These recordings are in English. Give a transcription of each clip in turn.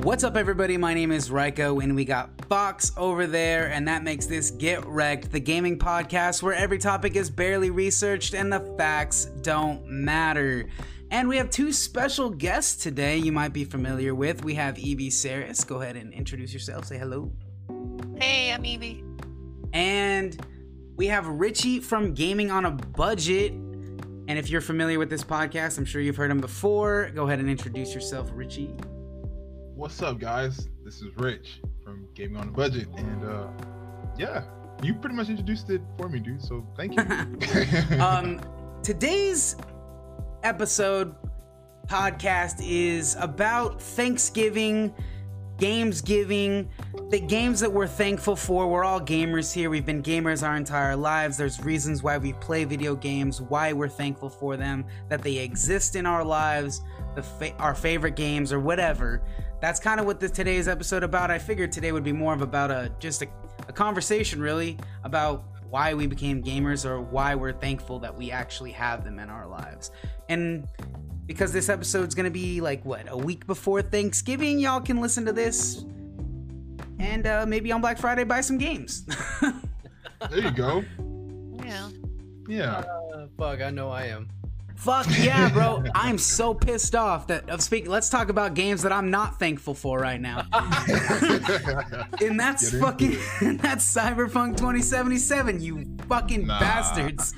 What's up, everybody? My name is Ryko, and we got Fox over there, and that makes this Get Wrecked, the gaming podcast where every topic is barely researched and the facts don't matter. And we have two special guests today you might be familiar with. We have Evie Saris. Go ahead and introduce yourself. Say hello. Hey, I'm Evie. And we have Richie from Gaming on a Budget. And if you're familiar with this podcast, I'm sure you've heard him before. Go ahead and introduce yourself, Richie. What's up, guys? This is Rich from Gaming on a Budget, and yeah, you pretty much introduced it for me, dude. So thank you. Today's episode podcast is about Thanksgiving, Gamesgiving, the games that we're thankful for. We're all gamers here. We've been gamers our entire lives. There's reasons why we play video games, why we're thankful for them, that they exist in our lives, our favorite games, or whatever. That's kind of what today's episode about. I figured today would be more of about a conversation, really, about why we became gamers or why we're thankful that we actually have them in our lives. And because this episode's gonna be like a week before Thanksgiving, y'all can listen to this and maybe on Black Friday buy some games. There you go. Yeah. Fuck, I know I am. Fuck yeah, bro. I'm so pissed off let's talk about games that I'm not thankful for right now. And that's that's Cyberpunk 2077, you fucking bastards.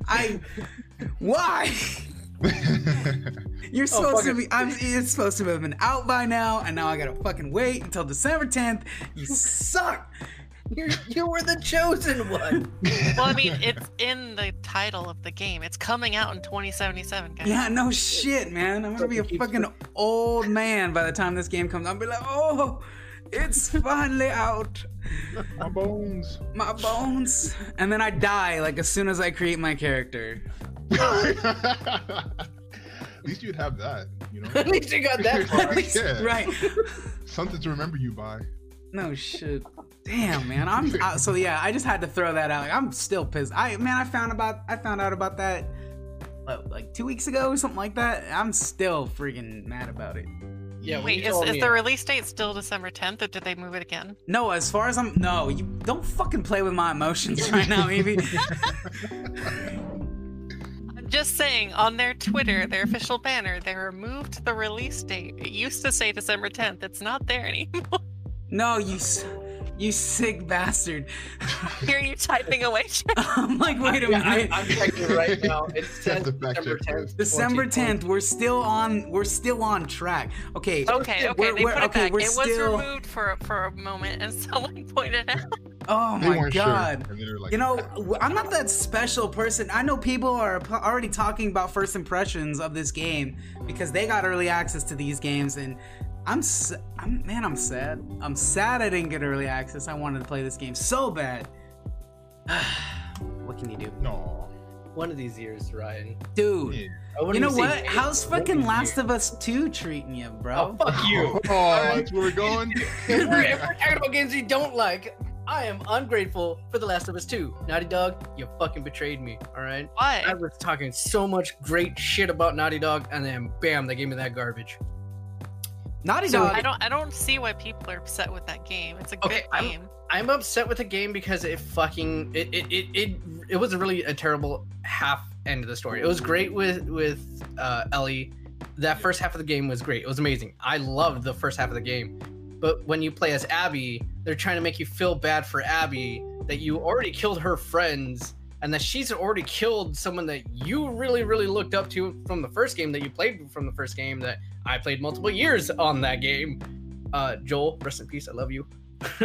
Why? You're supposed to be, it's supposed to have been out by now, and now I gotta fucking wait until December 10th. You suck. You were the chosen one. Well, I mean, it's in the title of the game. It's coming out in 2077, guys. Yeah, no shit, man. I'm gonna be a fucking old man by the time this game comes out. I'll be like, oh, it's finally out. My bones. And then I die as soon as I create my character. At least you'd have that, you know. At least you got that far. Yeah. Right. Something to remember you by. No shit. Damn, man. I just had to throw that out. I'm still pissed. I found out about that 2 weeks ago or something like that. I'm still freaking mad about it. Yeah. Wait, is the release date still December 10th, or did they move it again? No, as far as no, you don't fucking play with my emotions right now, Evie. I'm just saying, on their Twitter, their official banner, they removed the release date. It used to say December 10th. It's not there anymore. No, you sick bastard. Hear you typing away. I'm like, wait a minute. I'm checking right now. It says December 10th. December 10th. We're still on track. Okay. Okay. They put it back. It was still removed for a moment, and someone pointed out. Oh my god. Sure. I'm not that special person. I know people are already talking about first impressions of this game because they got early access to these games, and I'm sad. I'm sad I didn't get early access. I wanted to play this game so bad. What can you do? No. One of these years, Ryan. Dude, Yeah. you know what? How's fucking Last of Us 2 treating you, bro? Oh, fuck you. Oh, that's where we're going? If we're talking about games you don't like, I am ungrateful for The Last of Us 2. Naughty Dog, you fucking betrayed me, alright? Why? I was talking so much great shit about Naughty Dog, and then bam, they gave me that garbage. Naughty Dog. I don't see why people are upset with that game. It's a good game. I'm upset with the game because it was really a terrible half end of the story. It was great with Ellie. That first half of the game was great. It was amazing. I loved the first half of the game. But when you play as Abby, they're trying to make you feel bad for Abby, that you already killed her friends, and that she's already killed someone that you really, really looked up to from the first game, that you played from the first game, that I played multiple years on that game. Joel, rest in peace. I love you.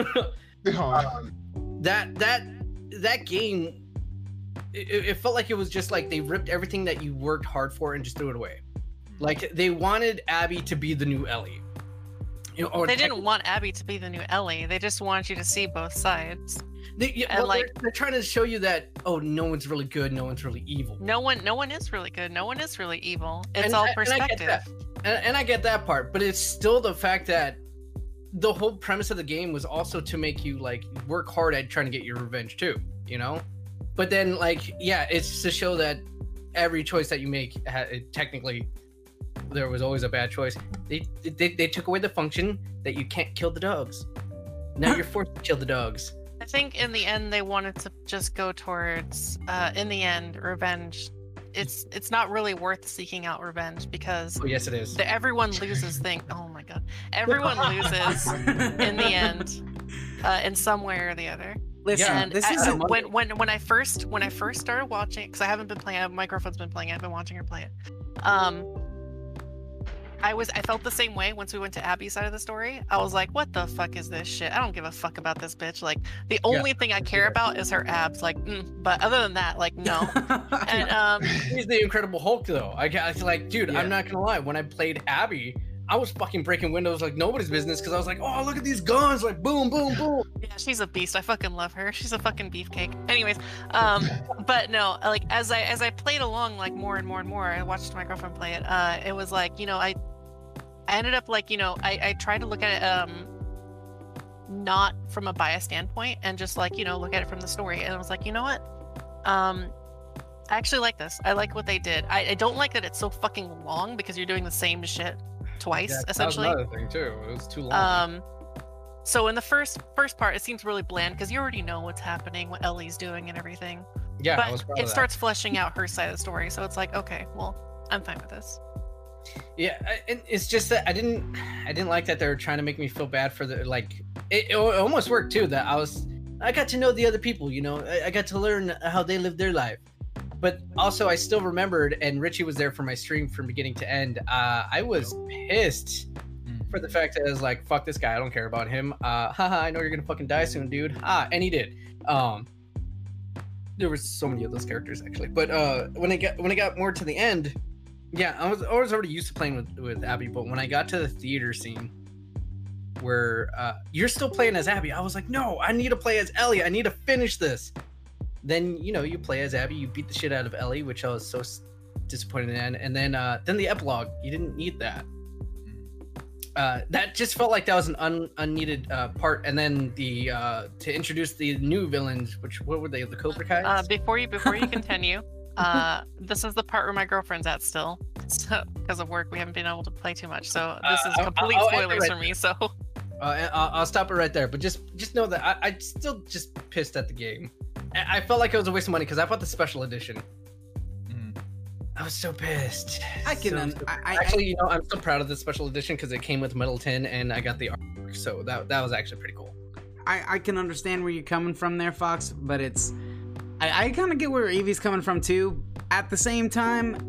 That game, it felt like it was just like they ripped everything that you worked hard for and just threw it away. Like they wanted Abby to be the new Ellie. They didn't want Abby to be the new Ellie. They just wanted you to see both sides. They're trying to show you that, oh, no one's really good, no one's really evil. No one is really good. No one is really evil. It's all perspective. And I get that part, but it's still the fact that the whole premise of the game was also to make you work hard at trying to get your revenge too, you know? But then it's to show that every choice that you make technically there was always a bad choice. They took away the function that you can't kill the dogs. Now you're forced to kill the dogs. I think in the end they wanted to just go towards, in the end, revenge. It's not really worth seeking out revenge because Oh yes, it is. everyone loses thing. Oh my god, everyone loses in the end, in some way or the other. Listen, And this is when I first started watching, because I haven't been playing, my girlfriend's been playing it, I've been watching her play it. I felt the same way once we went to Abby's side of the story. I was like, what the fuck is this shit? I don't give a fuck about this bitch. Like, the only thing I care about is her abs. Like, but other than that, like, no. And He's the Incredible Hulk, though. I like, dude, Yeah. I'm not gonna lie. When I played Abby, I was fucking breaking windows like nobody's business because I was like, oh, look at these guns, like boom, boom, boom. yeah, she's a beast. I fucking love her. She's a fucking beefcake. Anyways, but no, like as I played along, like more and more and more, I watched my girlfriend play it. It was like, I ended up like, I tried to look at it not from a biased standpoint and just like, look at it from the story. And I was like, you know what? I actually like this. I like what they did. I don't like that it's so fucking long because you're doing the same shit twice, Yeah, essentially. That was another thing too. It was too long. So in the first part, it seems really bland because you already know what's happening, what Ellie's doing and everything. Yeah, I was But proud it of that. starts fleshing out her side of the story. So it's like, okay, well, I'm fine with this. Yeah, and it's just that I didn't like that they were trying to make me feel bad for the like. It almost worked too. That I got to know the other people. I got to learn how they live their life. But also, I still remembered, and Richie was there for my stream from beginning to end. I was pissed for the fact that I was like, "Fuck this guy! I don't care about him." Haha! I know you're gonna fucking die soon, dude. And he did. There was so many of those characters actually, but when I got more to the end. Yeah, I was already used to playing with Abby, but when I got to the theater scene where you're still playing as Abby, I was like, no, I need to play as Ellie. I need to finish this. Then, you play as Abby, you beat the shit out of Ellie, which I was so disappointed in. And then the epilogue, you didn't need that. That just felt like that was an unneeded part. And then the to introduce the new villains, what were they, the Cobra Kai? Before you continue, this is the part where my girlfriend's at still. So because of work, we haven't been able to play too much. So this is complete I'll end it spoilers right for me. So I'll stop it right there. But just know that I still just pissed at the game. I felt like it was a waste of money because I bought the special edition. I was so pissed. Actually, I'm so proud of the special edition because it came with metal tin and I got the artwork. So that was actually pretty cool. I can understand where you're coming from there, Fox, but I kind of get where Evie's coming from too. At the same time,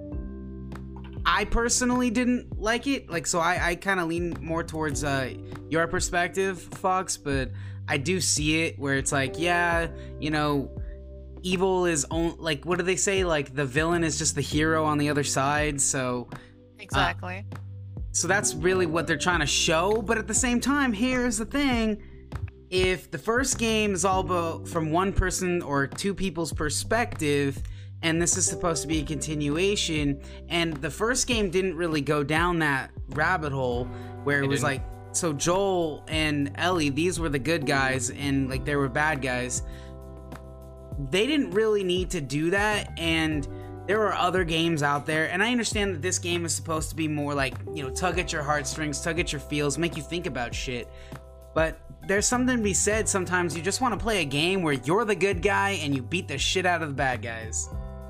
I personally didn't like it. Like, so I kind of lean more towards your perspective, Fox, but I do see it where it's like, yeah, evil is like, what do they say? Like, the villain is just the hero on the other side. So exactly. So that's really what they're trying to show. But at the same time, here's the thing. If the first game is all about from one person or two people's perspective, and this is supposed to be a continuation, and the first game didn't really go down that rabbit hole where it was like, so Joel and Ellie, these were the good guys, and like they were bad guys. They didn't really need to do that, and there are other games out there, and I understand that this game is supposed to be more like, tug at your heartstrings, tug at your feels, make you think about shit. But there's something to be said, sometimes you just want to play a game where you're the good guy and you beat the shit out of the bad guys.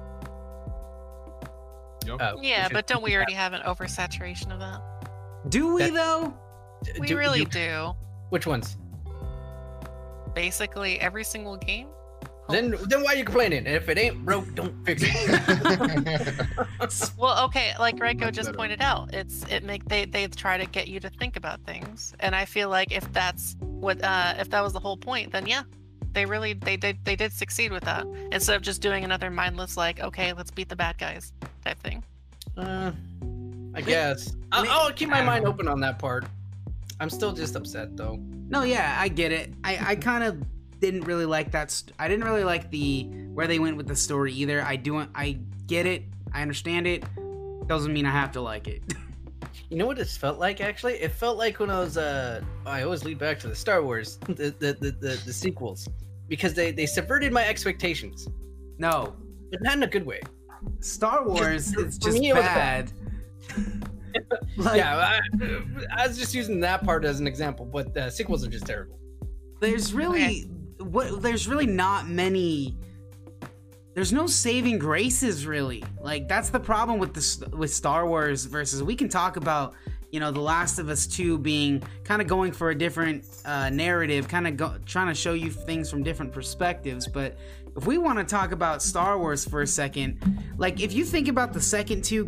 Yeah, but don't we already have an oversaturation of that? Do we, though? We really do. Which ones? Basically every single game. Then why are you complaining? If it ain't broke, don't fix it. Well, okay, like Reiko just pointed out, they try to get you to think about things, and I feel like if that's what if that was the whole point, then yeah, they did succeed with that instead of just doing another mindless like, okay, let's beat the bad guys type thing. I guess I'll keep my mind open on that part. I'm still just upset though. No, yeah, I get it. I kind of didn't really like that. I didn't really like where they went with the story either. I get it. I understand it. Doesn't mean I have to like it. You know what it felt like actually? It felt like when I was I always lead back to the Star Wars, the sequels, because they subverted my expectations. No, but not in a good way. Star Wars is just me, it was bad. Like, yeah, I was just using that part as an example, but the sequels are just terrible. there's really there's really not many. There's no saving graces, really. Like, that's the problem with Star Wars versus. We can talk about, The Last of Us 2 being kind of going for a different narrative, kind of trying to show you things from different perspectives. But if we want to talk about Star Wars for a second, like, if you think about the second two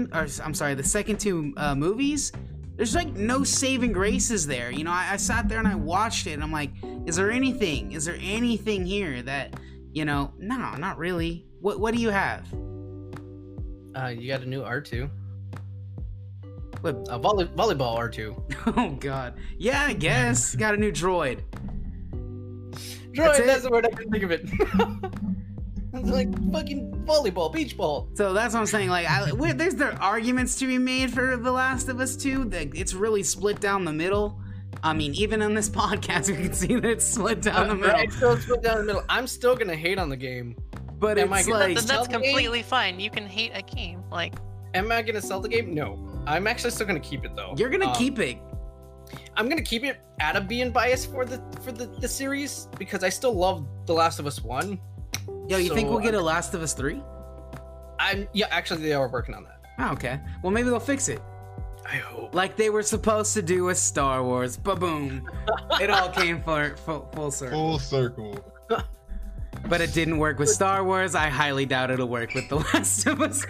movies, there's like no saving graces there. I sat there and I watched it, and I'm like, is there anything here that, no, not really. What do you have? You got a new R2. What? A volleyball R2. Oh god. Yeah, I guess. Got a new droid. Droid, that's the word I couldn't think of it. It's like fucking volleyball, beach ball. So that's what I'm saying. Like, there arguments to be made for The Last of Us 2. It's really split down the middle. I mean, even on this podcast, we can see that it's split down the middle. Right, so it's split down the middle. I'm still gonna hate on the game. But it's like... That's completely fine. You can hate a game. Like... Am I gonna sell the game? No. I'm actually still gonna keep it, though. You're gonna keep it. I'm gonna keep it out of being biased for the series, because I still love The Last of Us 1. Yo, you think we'll get a Last of Us 3? Yeah, actually, they are working on that. Oh, okay. Well, maybe they'll fix it. I hope. Like they were supposed to do with Star Wars. Ba-boom. It all came full circle. Full circle. But it didn't work with Star Wars. I highly doubt it'll work with The Last of Us.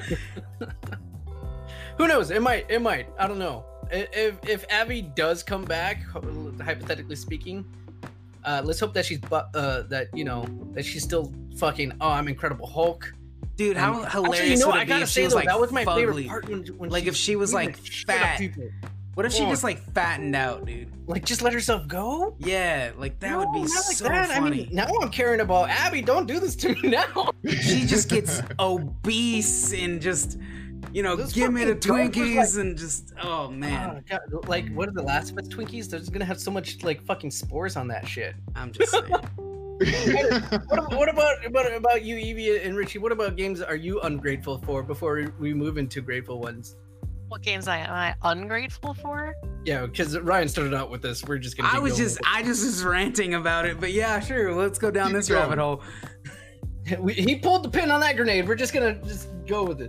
Who knows? It might. I don't know. If Abby does come back, hypothetically speaking, let's hope that that she's still fucking. Oh, I'm Incredible Hulk. Dude, how hilarious would it be if she was like that was my fugly. favorite part when like if she was like fat. What if she just like fattened out, dude? Like just let herself go? Yeah, like that would be so funny. I mean, now I'm caring about Abby. Don't do this to me now. She just gets obese and just, give me the Twinkies and just, oh man. God, like what are the Last of Us Twinkies? They're just gonna have so much like fucking spores on that shit. I'm just saying. What about you, Evie and Richie? What about games are you ungrateful for before we move into grateful ones? What games am I ungrateful for? Yeah, because Ryan started out with this. We're just gonna. I just was ranting about it, but yeah, sure. Let's go down this rabbit hole. He pulled the pin on that grenade. We're just gonna go with it.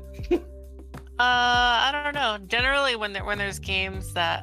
I don't know. Generally, when there's games that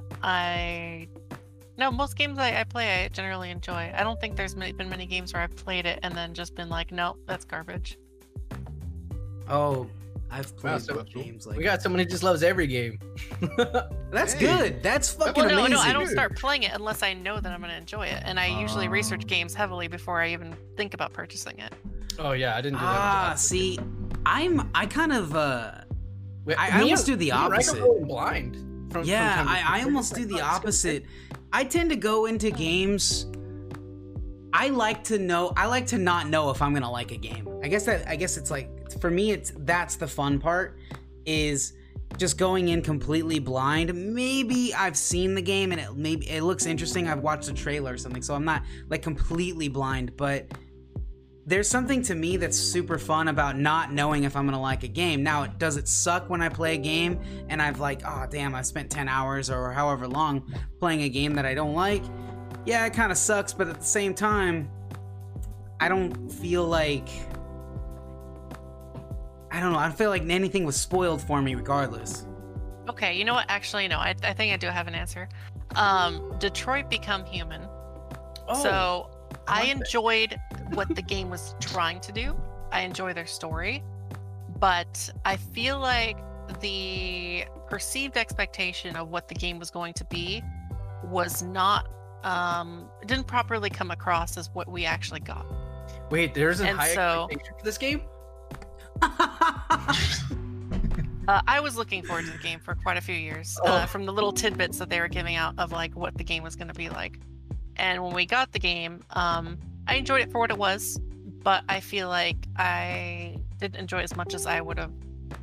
most games I play, I generally enjoy. I don't think there's been many games where I've played it and then just been like, nope, that's garbage. Oh, I've played games like... We got someone who just loves every game. That's good. That's fucking amazing. No, I don't start playing it unless I know that I'm going to enjoy it. And I usually research games heavily before I even think about purchasing it. Oh, yeah, I didn't do that. See, I kind of... I almost do the opposite. I'm going blind. I almost do the opposite. I tend to go into games. I like to not know if I'm gonna like a game. I guess it's like, for me, that's the fun part, is just going in completely blind. Maybe I've seen the game and it looks interesting. I've watched a trailer or something, so I'm not like completely blind. But there's something to me that's super fun about not knowing if I'm gonna like a game. Now, does it suck when I play a game and I've like, oh damn, I spent 10 hours or however long playing a game that I don't like? Yeah, it kind of sucks, but at the same time, I don't feel like... I don't know, I feel like anything was spoiled for me regardless. Okay, you know what? Actually, no, I think I do have an answer. Detroit Become Human. Oh, so I enjoyed what the game was trying to do. I enjoy their story, but I feel like the perceived expectation of what the game was going to be was not, it didn't properly come across as what we actually got. Wait, there's a high expectation for this game? I was looking forward to the game for quite a few years, from the little tidbits that they were giving out of like what the game was going to be like. And when we got the game, I enjoyed it for what it was, but I feel like I didn't enjoy it as much as I would have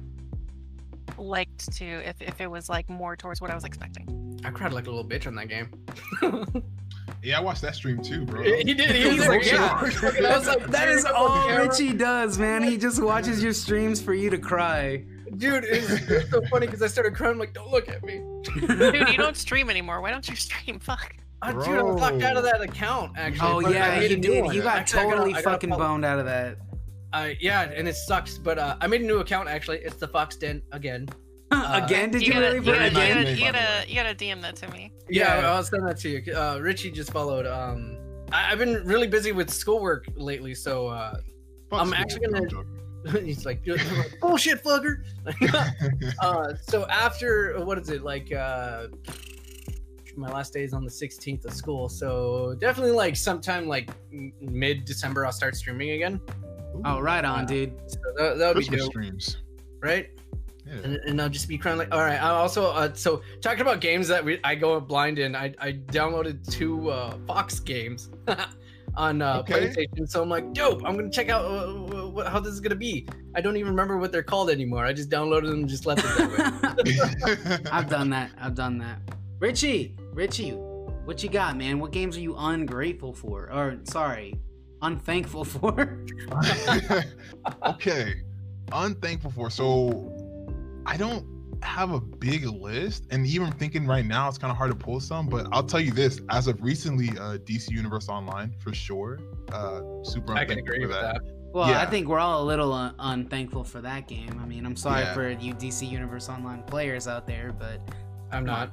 liked to if it was like more towards what I was expecting. I cried like a little bitch on that game. Yeah, I watched that stream too, bro. He did. He was like, yeah. I was like, that is all Richie does, man. He just watches your streams for you to cry. Dude, it's so funny because I started crying. I'm like, don't look at me. Dude, you don't stream anymore. Why don't you stream? Fuck. Dude, I'm locked out of that account actually. Oh but I yeah, made you a new did. one. You got Actually, totally I gotta fucking follow- boned out of that. Yeah, and it sucks. But I made a new account actually. It's the Fox Den again. Again? Did you gotta, really put it Very nice again? name, by the way. you gotta DM that to me. Yeah, Yeah. I'll send that to you. Richie just followed. I've been really busy with schoolwork lately, so Fuck I'm school. actually gonna- I'm joking. he's like, bullshit, fucker. So after what is it like? My last day is on the 16th of school, so definitely like sometime like mid-December I'll start streaming again. Oh, right on, dude. So that'll be Christmas dope, streams. right? Yeah. And I'll just be crying like, all right. I also so talking about games that I go blind in. I downloaded 2 Fox games on Okay. PlayStation. So I'm like, dope. I'm gonna check out how this is gonna be. I don't even remember what they're called anymore. I just downloaded them and just left it that way. I've done that. Richie, what you got, man? What games are you ungrateful for? Or sorry, unthankful for? Okay, unthankful for. So I don't have a big list, and even thinking right now, it's kind of hard to pull some. But I'll tell you this: as of recently, DC Universe Online for sure. Super I can unthankful agree for with that. Well, Yeah. I think we're all a little unthankful for that game. I mean, I'm sorry Yeah. for you DC Universe Online players out there, but I'm not.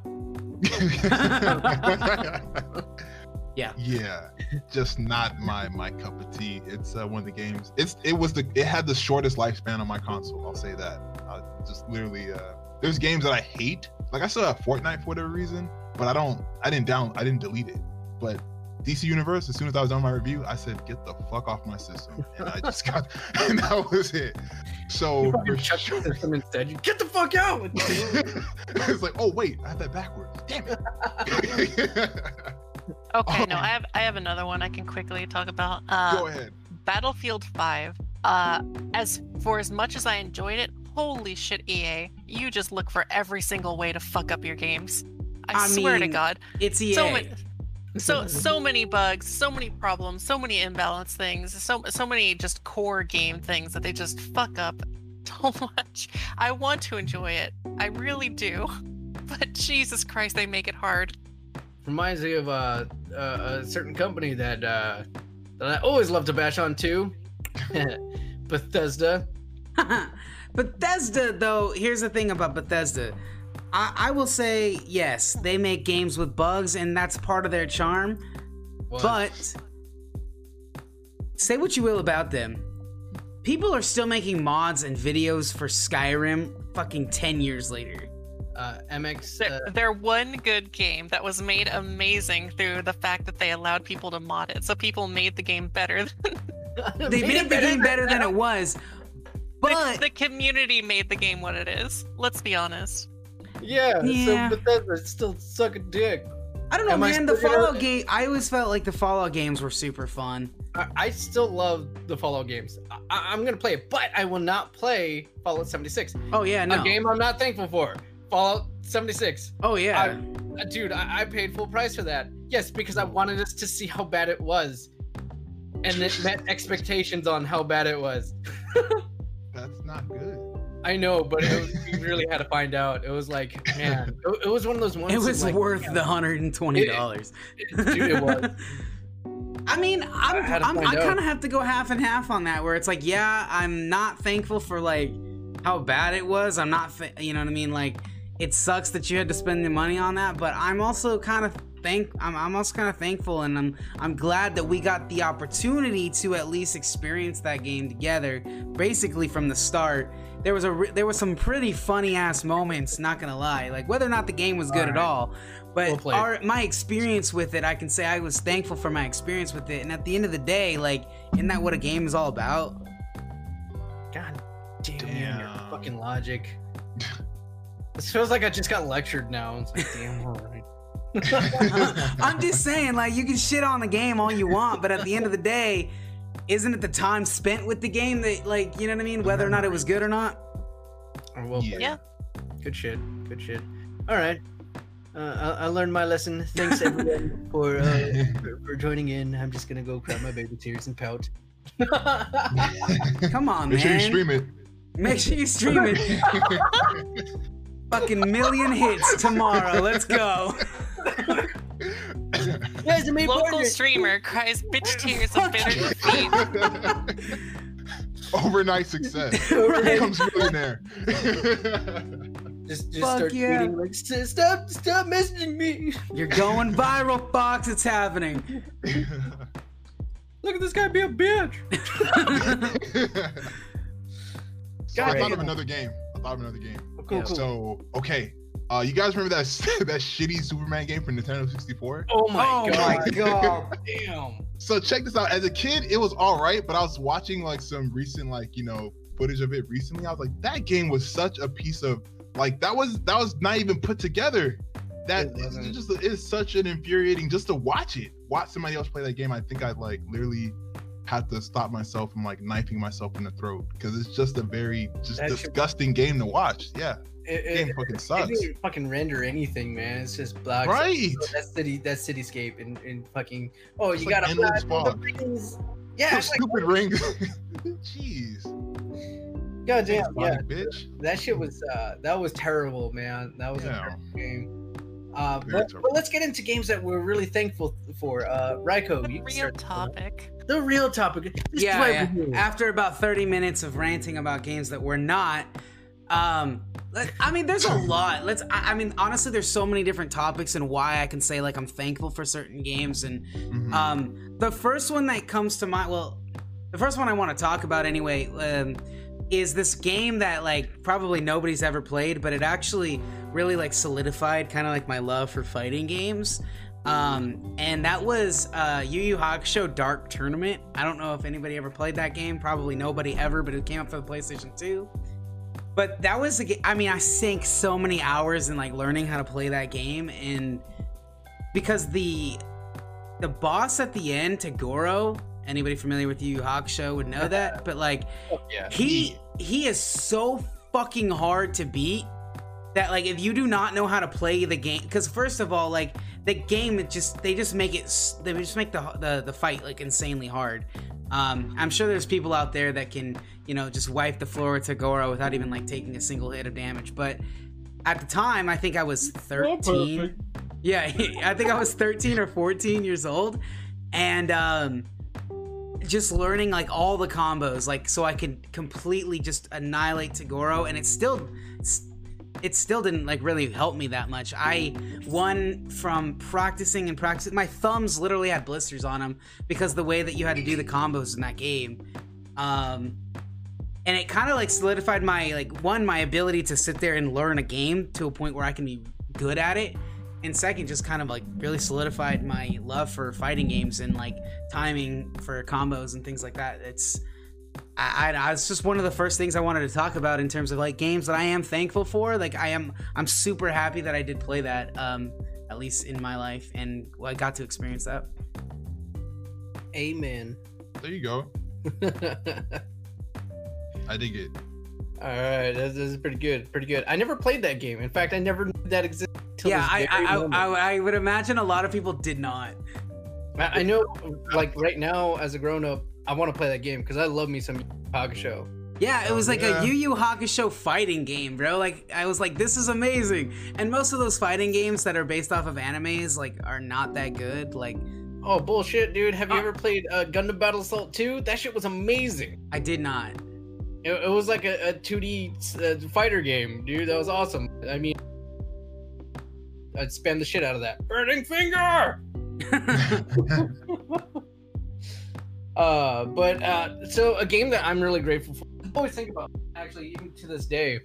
Yeah. Just not my cup of tea. It's one of the games. It had the shortest lifespan on my console. I'll say that. Just literally, there's games that I hate. Like I still have Fortnite for whatever reason, but I didn't delete it. But DC Universe, as soon as I was done my review, I said, get the fuck off my system, and I just got, and that was it. So You fucking for shut sure- the system instead. You get the fuck out. it's like, oh wait, I have that backwards. Damn it. Okay, no, Oh. I have another one I can quickly talk about. Go ahead. Battlefield 5. As much as I enjoyed it, holy shit, EA, you just look for every single way to fuck up your games. I swear to mean, God. it's EA. So many bugs, so many problems, so many imbalanced things, so many just core game things that they just fuck up so much. I want to enjoy it, I really do, but Jesus Christ, they make it hard. Reminds me of a certain company that I always love to bash on too. Bethesda. Bethesda, though, here's the thing about Bethesda. I will say, yes, they make games with bugs, and that's part of their charm. Was- But say what you will about them. People are still making mods and videos for Skyrim fucking 10 years later. MX. They're one good game that was made amazing through the fact that they allowed people to mod it, so people made the game better. They made the game better than it was. But The community made the game what it is. Let's be honest. Yeah. Yeah. So Bethesda still suck a dick. I don't know, Am I man. The still gonna- Fallout game, I always felt like the Fallout games were super fun. I still love the Fallout games. I'm gonna play it, but I will not play Fallout 76. Oh yeah, no. A game I'm not thankful for. Fallout 76. Oh yeah. Dude, I paid full price for that. Yes, because I wanted us to see how bad it was. And it met expectations on how bad it was. That's not good. I know, but we really had to find out. It was like, man, it was one of those ones. It was like, worth yeah, the $120. dude, it was. I mean, I had to find out. kind of have to go half and half on that, where it's like, yeah, I'm not thankful for like how bad it was. I'm not, you know what I mean? Like, it sucks that you had to spend the money on that, but I'm also kind of I'm also kind of thankful, and I'm glad that we got the opportunity to at least experience that game together, basically from the start. There was some pretty funny ass moments, not gonna lie. Like whether or not the game was good at all, but Well played. my experience with it, I can say I was thankful for my experience with it. And at the end of the day, like, isn't that what a game is all about? God damn, you and your Damn. fucking logic. This feels like I just got lectured now. It's like, damn, all right. I'm just saying, like, you can shit on the game all you want, but at the end of the day, isn't it the time spent with the game that, like, you know what I mean? Whether or not it was good or not. Oh, well Yeah. played. Yeah. Good shit. Good shit. All right. I learned my lesson. Thanks everyone for joining in. I'm just gonna go cry my baby tears and pout. Come on, Make sure you man. stream it. Make sure you stream it. Fucking million hits tomorrow. Let's go. Local streamer cries bitch tears of bitter defeat. Overnight success. Here comes millionaire. Just Fuck start yeah. tweeting like, stop messaging me. You're going viral, Fox. It's happening. Look at this guy be a bitch. So I thought of another game. Cool. So, okay. You guys remember that that shitty Superman game for Nintendo 64? Oh my god. Damn. So check this out. As a kid, it was all right, but I was watching like some recent footage of it recently. I was like, that game was such a piece of that was not even put together. That it's such an infuriating just to watch somebody else play that game. I think I'd literally have to stop myself from knifing myself in the throat because it's just a very disgusting game to watch. Yeah. Game fucking sucks. It didn't fucking render anything, man. It's just black. Right. That cityscape and fucking. Oh, it's you got endless a fog. Yeah, stupid rings. Jeez. God damn. Yeah. Bitch. That shit was that was terrible, man. That was a terrible game. But let's get into games that we're really thankful for. Raiko, The real topic. The real topic. Yeah. After about 30 minutes of ranting about games that we're not. I mean, there's a lot. I mean, honestly, there's so many different topics and why I can say I'm thankful for certain games. And the first one that comes to mind, the first one I want to talk about anyway, is this game that probably nobody's ever played, but it actually really solidified kind of my love for fighting games. And that was Yu Yu Hakusho Dark Tournament. I don't know if anybody ever played that game. Probably nobody ever, but it came out for the PlayStation 2. But that was the game. I mean, I sank so many hours in learning how to play that game, and because the boss at the end, Toguro, anybody familiar with Yu Yu Hakusho would know that, but he is so fucking hard to beat that if you do not know how to play the game, because first of all, the game, they just make the fight insanely hard. I'm sure there's people out there that can just wipe the floor with Toguro without even taking a single hit of damage, but at the time I think I was 13. Yeah, I think I was 13 or 14 years old, and just learning all the combos so I could completely just annihilate Toguro, and it still didn't really help me that much. I won from practicing. My thumbs literally had blisters on them because the way that you had to do the combos in that game. And it kind of solidified my my ability to sit there and learn a game to a point where I can be good at it, and second, just kind of really solidified my love for fighting games and timing for combos and things like that. It's just one of the first things I wanted to talk about in terms of games that I am thankful for. I'm super happy that I did play that, at least in my life, and I got to experience that. Amen. There you go. I dig it. All right, this is pretty good. I never played that game. In fact, I never knew that existed. Yeah, I would imagine a lot of people did not. I know, right now, as a grown-up, I want to play that game because I love me some Yu Yu Hakusho. Yeah, it was a Yu Yu Hakusho fighting game, bro. I was this is amazing. And most of those fighting games that are based off of animes, are not that good. Oh, bullshit, dude. Have you ever played Gundam Battle Assault 2? That shit was amazing. I did not. It was a 2D fighter game, dude. That was awesome. I mean, I'd spam the shit out of that. Burning Finger! So a game that I'm really grateful for, I always think about, actually, even to this day,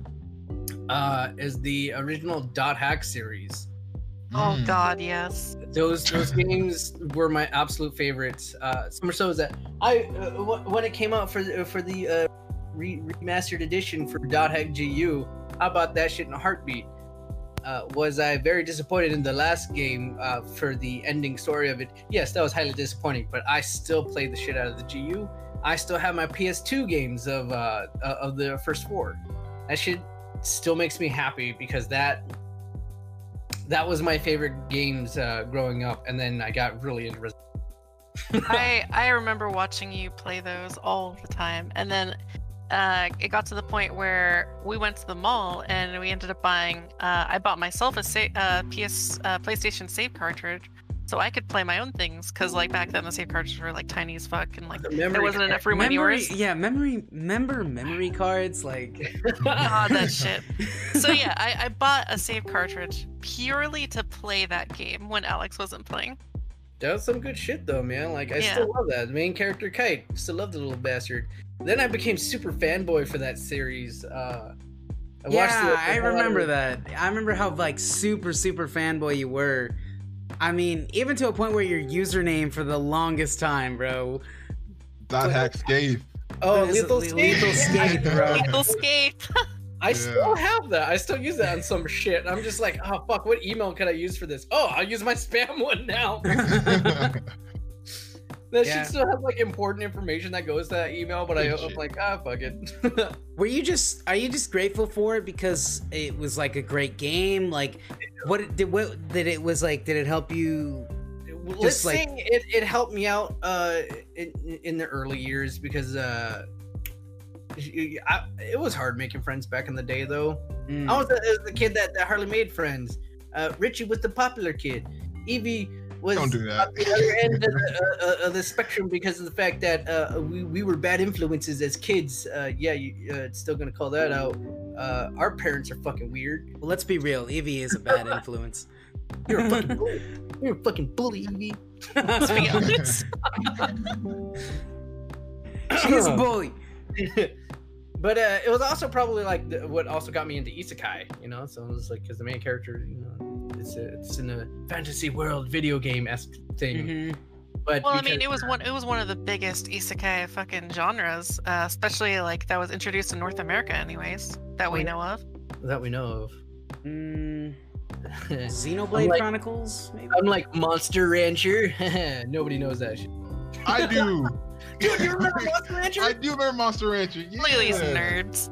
is the original Dot Hack series. Oh God, yes. Those games were my absolute favorites. So much so that when it came out for the remastered edition for Dot Hack GU, how about that shit in a heartbeat? Was I very disappointed in the last game for the ending story of it? Yes, that was highly disappointing, but I still played the shit out of the GU. I still have my PS2 games of the first 4. That shit still makes me happy because that was my favorite games growing up, and then I got really into Resident Evil. I remember watching you play those all the time, and then it got to the point where we went to the mall and we ended up buying. I bought myself a PlayStation save cartridge, so I could play my own things. Cause like back then the save cartridges were like tiny as fuck, and like there wasn't enough room on yours. Yeah, memory cards, like God, that shit. So yeah, I bought a save cartridge purely to play that game when Alex wasn't playing. That was some good shit though, man. Like I still love that. The main character Kite. Still love the little bastard. Then I became super fanboy for that series. I remember that. I remember how like super fanboy you were. I mean, even to a point where your username for the longest time, bro. .hack Scape. Oh, Lethal Scape, bro. Lethal Scape. I still have that. I still use that on some shit. I'm just like, oh fuck, what email can I use for this? Oh, I'll use my spam one now. That shit still has like important information that goes to that email, but I'm like, fuck it. Are you just grateful for it because it was like a great game? Like, did it help you? Let's say it helped me out in the early years because it was hard making friends back in the day though. I was the kid that hardly made friends. Richie was the popular kid. Evie was Don't do that. on the other end of the spectrum because of the fact that we were bad influences as kids. It's still gonna call that out. Our parents are fucking weird. Well, let's be real. Evie is a bad influence. You're a fucking bully. You're a fucking bully, Evie. Let's be honest. She's a bully. But it was also probably like what also got me into isekai, you know. So it was like because the main character, you know, it's in a fantasy world, video game-esque thing. Mm-hmm. But well, I mean, it was one of the biggest isekai fucking genres, especially like that was introduced in North America, anyways, that we know of. That we know of. Xenoblade Chronicles, maybe. I'm like Monster Rancher. Nobody knows that shit. I do. Dude, you remember Monster Rancher? I do remember Monster Rancher. Yeah. Look at these nerds.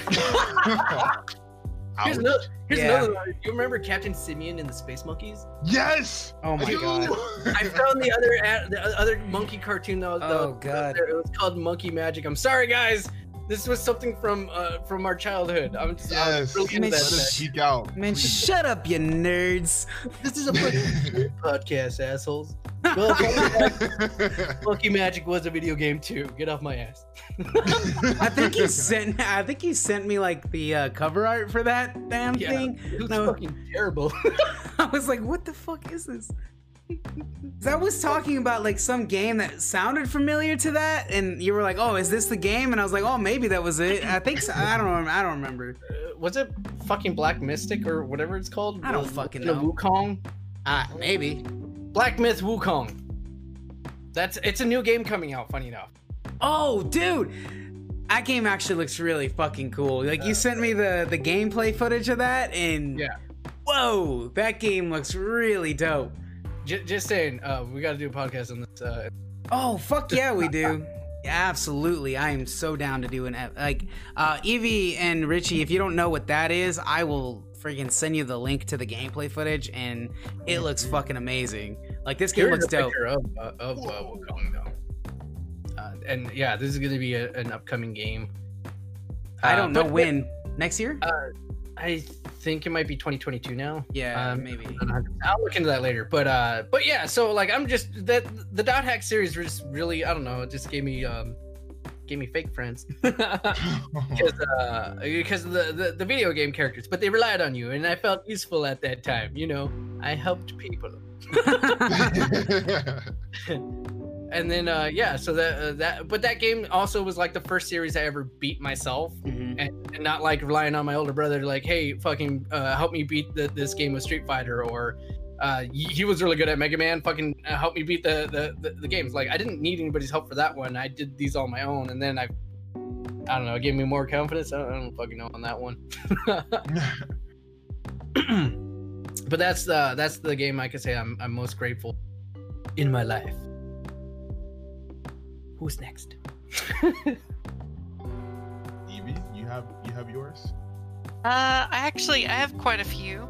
Here's another one. Do you remember Captain Simeon and the Space Monkeys? Yes. Oh my god. I found the other monkey cartoon that was god. It was called Monkey Magic. I'm sorry, guys. This was something from our childhood. I'm really into Let us geek out. Man, shut up, you nerds. This is a fucking podcast, assholes. Well, Monkey Magic was a video game too. Get off my ass. I think you sent me like the cover art for that damn thing. It was fucking terrible. I was like, what the fuck is this? I was talking about like some game that sounded familiar to that, and you were like, "Oh, is this the game?" And I was like, "Oh, maybe that was it." I think so. I don't remember. Was it fucking Black Mystic or whatever it's called? I don't fucking know. Wukong? Maybe. Black Myth Wukong. It's a new game coming out. Funny enough. Oh, dude. That game actually looks really fucking cool. Like you sent me the gameplay footage of that, and whoa, that game looks really dope. Just saying, we got to do a podcast on this. Oh, fuck yeah, we do. Absolutely. I am so down to do Evie and Richie, if you don't know what that is, I will freaking send you the link to the gameplay footage, and it looks fucking amazing. Like, this game looks dope. Of Wukong, though. And yeah, this is going to be an upcoming game. I don't know when. Next year? I think it might be 2022 now. Yeah, maybe. I'll look into that later. But yeah, so like I'm just the .hack series was just really, I don't know, it just gave me fake friends because of the video game characters, but they relied on you, and I felt useful at that time. You know, I helped people. And then so that game also was like the first series I ever beat myself, and not like relying on my older brother to like, hey, fucking help me beat this game with Street Fighter, or he was really good at Mega Man, fucking help me beat the games. Like, I didn't need anybody's help for that one. I did these all on my own, and then I don't know, it gave me more confidence. I don't fucking know on that one. But that's the game I can say I'm most grateful in my life. Who's next? Evie, you have yours? I have quite a few.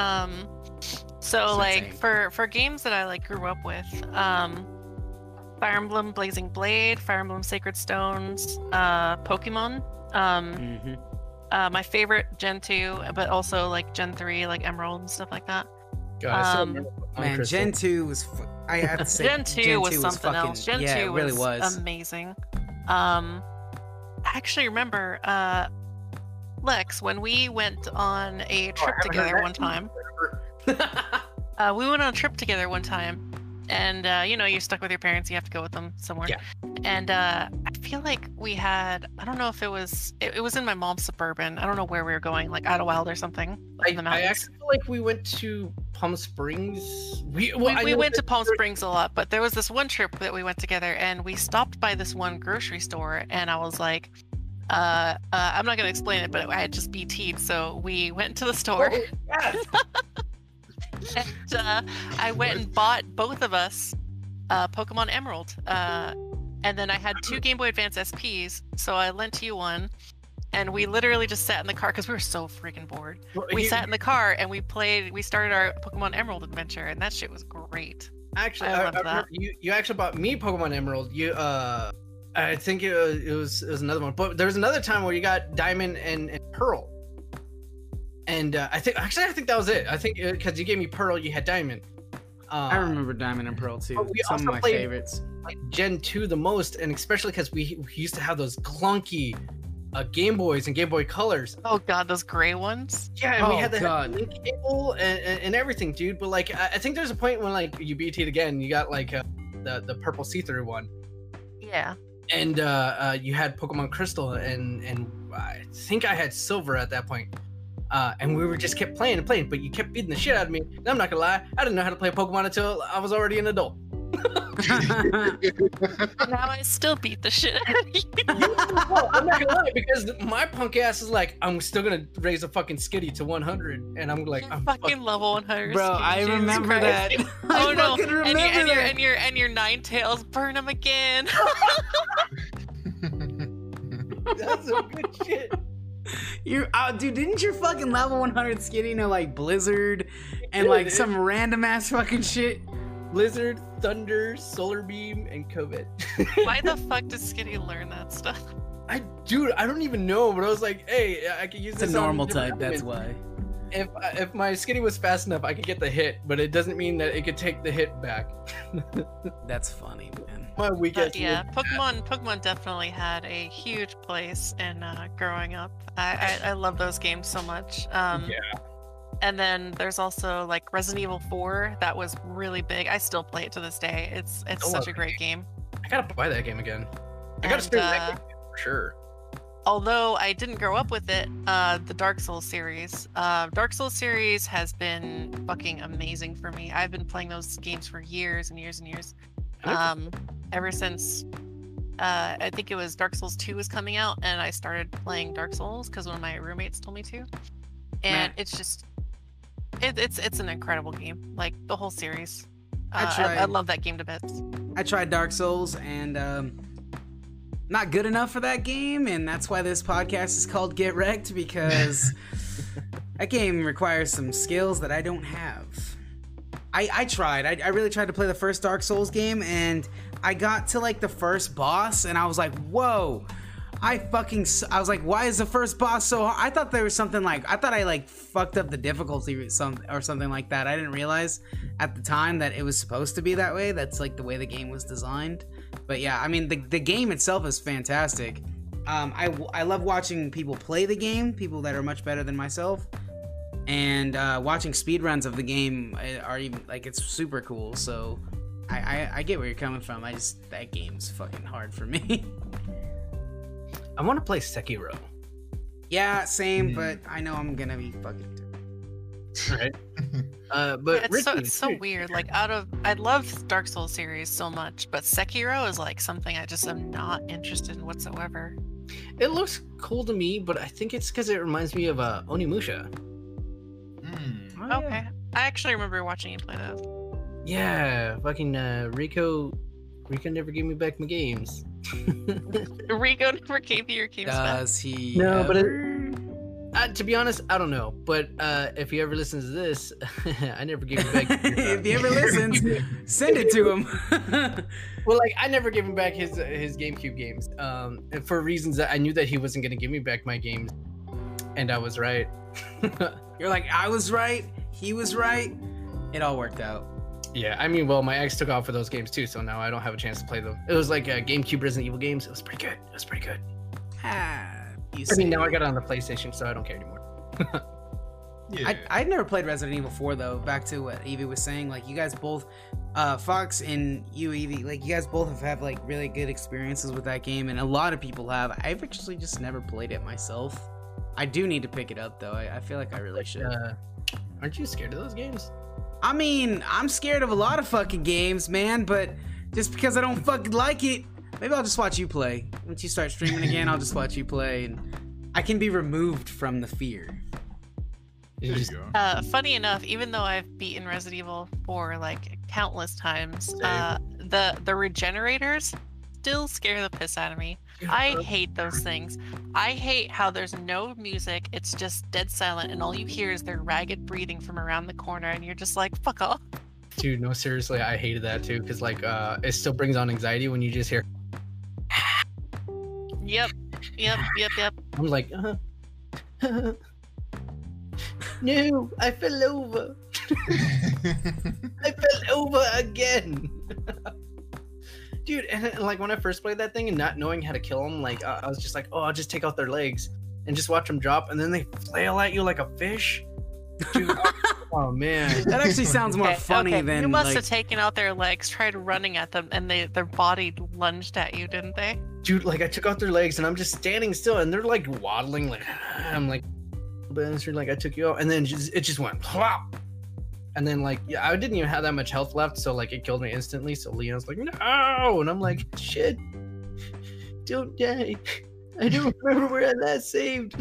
So like for games that I like grew up with, Fire Emblem Blazing Blade, Fire Emblem Sacred Stones, Pokemon. Mhm. My favorite Gen 2, but also like Gen 3, like Emerald and stuff like that. God, I still Um, remember Pokemon Man, Crystal. Gen 2 was. I have to say, Gen 2 was Gen 2 something fucking, else. Gen yeah, 2 it really was was. amazing. I actually remember Lex, when we went on a trip together one time. We went on a trip together one time, and you're stuck with your parents. You have to go with them somewhere. Yeah. And I feel like we had, I don't know if it was in my mom's Suburban. I don't know where we were going, like Idlewild or something. Up in the I mountains. actually feel like we went to Palm Springs. We went to Palm Springs a lot, but there was this one trip that we went together, and we stopped by this one grocery store, and I was like, I'm not gonna explain it, but I had just BT'd, so we went to the store. Oh, yes. And I went and bought both of us Pokemon Emerald, and then I had 2 Game Boy Advance SPs, so I lent you one, and we literally just sat in the car because we were so freaking bored. We sat in the car and we started our Pokemon Emerald adventure, and that shit was great. Actually, I I loved that. remember you actually bought me Pokemon Emerald. I think it was another one, but there was another time where you got Diamond and Pearl. And I think that was it. I think because you gave me Pearl, you had Diamond. I remember Diamond and Pearl too. But we Some of also my played- favorites. Like Gen 2 the most, and especially because we used to have those clunky Game Boys and Game Boy Colors. Oh god, those gray ones. Yeah, and we Oh, had the God. link cable and everything, dude. But like, I think there's a point when like you BT'd again, you got like the purple see-through one, Yeah. and you had Pokemon Crystal, and I think I had Silver at that point. And we were just kept playing and playing, but you kept beating the shit out of me. And I'm not gonna lie, I didn't know how to play Pokemon until I was already an adult. Now I still beat the shit out of you. Well, I'm not gonna lie, because my punk ass is like, I'm still gonna raise a fucking Skitty to 100, and I'm like, You're I'm fucking level 100. Bro, Skitty, I Jesus remember that. Christ. I Oh no! fucking remember that. And your Ninetales, burn them again. That's some good shit. Dude, didn't your fucking level 100 Skitty know like Blizzard and like some random ass fucking shit? Blizzard, Thunder, Solar Beam, and COVID. Why the fuck does Skitty learn that stuff? Dude, I don't even know, but I was like, hey, I could use It's a this on normal different type, that's enemies. why. If my Skitty was fast enough, I could get the hit, but it doesn't mean that it could take the hit back. That's funny, man. My weak But ass yeah, was Pokemon definitely had a huge place in growing up. I love those games so much. Yeah. And then there's also like Resident Evil 4 that was really big. I still play it to this day. It's Oh, such a great game. I gotta buy that game again. I gotta And, stream that game for sure. Although I didn't grow up with it, the Dark Souls series. Dark Souls series has been fucking amazing for me. I've been playing those games for years and years and years. Ever since I think it was Dark Souls 2 was coming out, and I started playing Dark Souls because one of my roommates told me to. And Man. it's just it's an incredible game. Like the whole series. I I tried- love that game to bits. I tried Dark Souls and not good enough for that game, and that's why this podcast is called Get Wrecked, because that game requires some skills that I don't have. I tried. I really tried to play the first Dark Souls game, and I got to like the first boss, and I was like, whoa. I was like, why is the first boss so hard? I thought there was something like, I thought I like fucked up the difficulty or something like that. I didn't realize at the time that it was supposed to be that way. That's like the way the game was designed. But yeah, I mean, the game itself is fantastic. I love watching people play the game, people that are much better than myself. And watching speedruns of the game are even, like, it's super cool. So I get where you're coming from. That game's fucking hard for me. I want to play Sekiro. Yeah, same, but I know I'm gonna be fucking. Right. But It's so weird. Like I love Dark Souls series so much, but Sekiro is like something I just am not interested in whatsoever. it looks cool to me, but I think it's because it reminds me of Onimusha. Oh, Okay. yeah. I actually remember watching you play that. Yeah, fucking Rico never gave me back my games. Rico never gave you your games back. Does he? No, but ever? To be honest, I don't know. But if he ever listens to this, I never gave him back. If he ever listens, send it to him. Well, like I never gave him back his GameCube games, and for reasons that I knew that he wasn't gonna give me back my games, and I was right. You're like, I was right, he was right. It all worked out. Yeah, I mean, well, my ex took off for those games too, so now I don't have a chance to play them. It was like GameCube Resident Evil games. It was pretty good. I mean, now I got it on the PlayStation, so I don't care anymore. Yeah. I'd never played Resident Evil 4 though. Back to what Evie was saying, like you guys both, Fox and you, Evie, like you guys both have had like really good experiences with that game, and a lot of people have. I've actually just never played it myself. I do need to pick it up though. I feel like I really should. Aren't you scared of those games? I mean, I'm scared of a lot of fucking games, man, but just because I don't fucking like it, maybe I'll just watch you play. Once you start streaming again, I'll just watch you play, and I can be removed from the fear. There you go. Funny enough, even though I've beaten Resident Evil 4 like countless times, the regenerators still scare the piss out of me. I hate those things. I hate how there's no music, it's just dead silent, and all you hear is their ragged breathing from around the corner, and you're just like, fuck off. Dude, no, seriously, I hated that too, because like it still brings on anxiety when you just hear. Yep. I'm like, no, I fell over. I fell over again. Dude, and like when I first played that thing and not knowing how to kill them, like I was just like, oh, I'll just take out their legs and just watch them drop, and then they flail at you like a fish. Dude, oh man, That actually sounds more funny than. You must like, have taken out their legs, tried running at them, and their body lunged at you, didn't they? dude, like I took out their legs and I'm just standing still, and they're like waddling, like I'm like, like I took you out, and then it just went plop. And then like, yeah, I didn't even have that much health left, so like it killed me instantly. So Leon's like, no, and I'm like, shit, don't die. I don't remember where I last saved.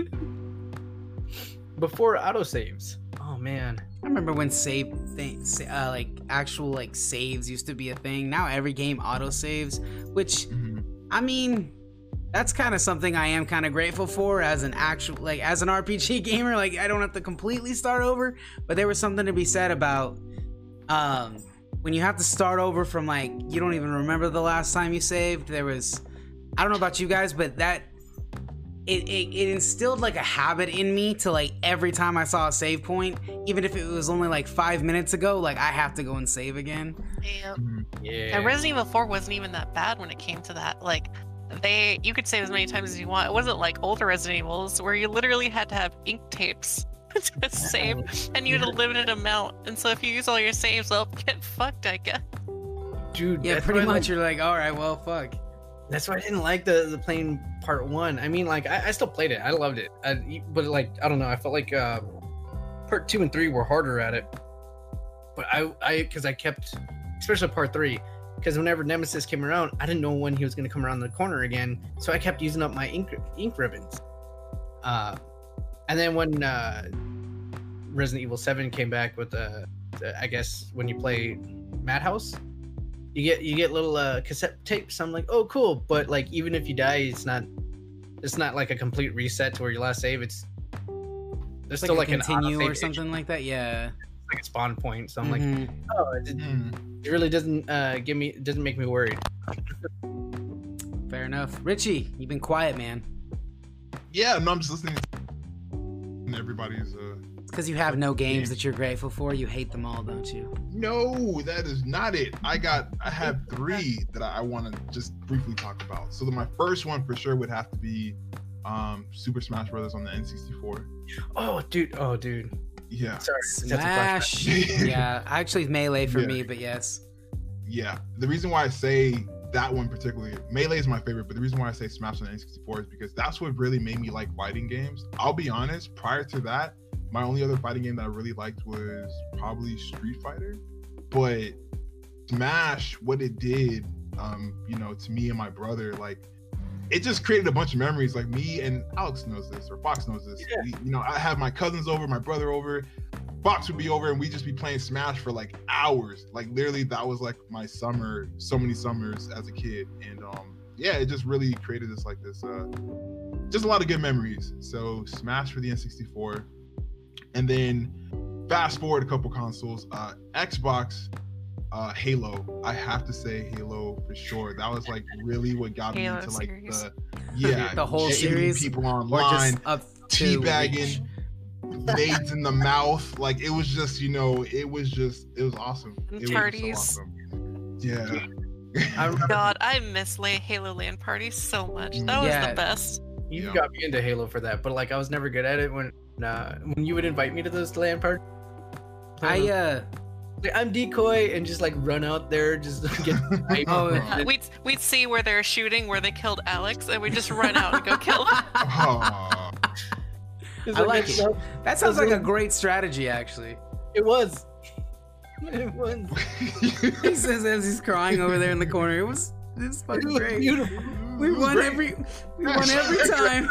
Before autosaves. Oh man. I remember when save things, like actual like saves used to be a thing. Now every game auto saves, which I mean, that's kind of something I am kind of grateful for as an actual, like as an RPG gamer. Like I don't have to completely start over, but there was something to be said about when you have to start over from like you don't even remember the last time you saved. There was, I don't know about you guys, but that it instilled like a habit in me to like every time I saw a save point, even if it was only like 5 minutes ago, like I have to go and save again. Yep. Yeah. And Resident Evil 4 wasn't even that bad when it came to that. Like you could save as many times as you want. It wasn't like older Resident Evils where you literally had to have ink tapes to save, and you had a limited amount. And so if you use all your saves, they'll get fucked, I guess. Dude, Yeah, that's pretty why, much. You're like, all right, well, fuck. That's why I didn't like the playing part 1. I mean, like I still played it. I loved it. But like I don't know. I felt like part 2 and 3 were harder at it. But because I kept, especially part 3, because whenever Nemesis came around, I didn't know when he was going to come around the corner again. So I kept using up my ink ribbons. And then when Resident Evil 7 came back with the I guess when you play Madhouse, you get little cassette tapes. I'm like, oh cool, but like even if you die, it's not like a complete reset to where your last save. There's Like still a like an continue auto-save or something like that. Yeah. like a spawn point. So I'm like, Mhm. oh, it really doesn't doesn't make me worried. Fair enough. Richie, you've been quiet, man. Yeah, no, I'm just listening to everybody's It's because you have no games that you're grateful for. You hate them all, don't you? No, that is not it. I have 3 that I want to just briefly talk about. So my first one for sure would have to be Super Smash Brothers on the N64. Oh dude. Yeah. Sorry. That's a Smash. flashback. Yeah, actually Melee for Yeah. me, but yes. Yeah. The reason why I say that one particularly, Melee is my favorite, but the reason why I say Smash on the N64 is because that's what really made me like fighting games. I'll be honest, prior to that, my only other fighting game that I really liked was probably Street Fighter. But Smash, what it did, to me and my brother, like, it just created a bunch of memories. Like me and Alex knows this, or Fox knows this. Yeah. I have my cousins over, my brother over, Fox would be over, and we'd just be playing Smash for like hours. Like literally, that was like my summer, so many summers as a kid. And it just really created this just a lot of good memories. So Smash for the N64, and then fast forward a couple consoles, Xbox, Halo. I have to say Halo for sure. That was like really what got me Halo into like series. The whole getting series, people or online, just up to teabagging, nades in the mouth. Like it was just, you know, it was awesome. And It parties. was so awesome. Yeah. God, I miss Halo LAN parties so much. That was Yeah. the best. You Yeah. got me into Halo for that, but like I was never good at it when you would invite me to those LAN parties. I'm decoy and just like run out there, just get. Oh, We'd see where they're shooting, where they killed Alex, and we'd just run out and go kill them. Aw. It's I like it's it. so- that sounds like a great strategy, actually. It was. It was. He says as he's crying over there in the corner. It was fucking great. Beautiful. We It was won great. every time.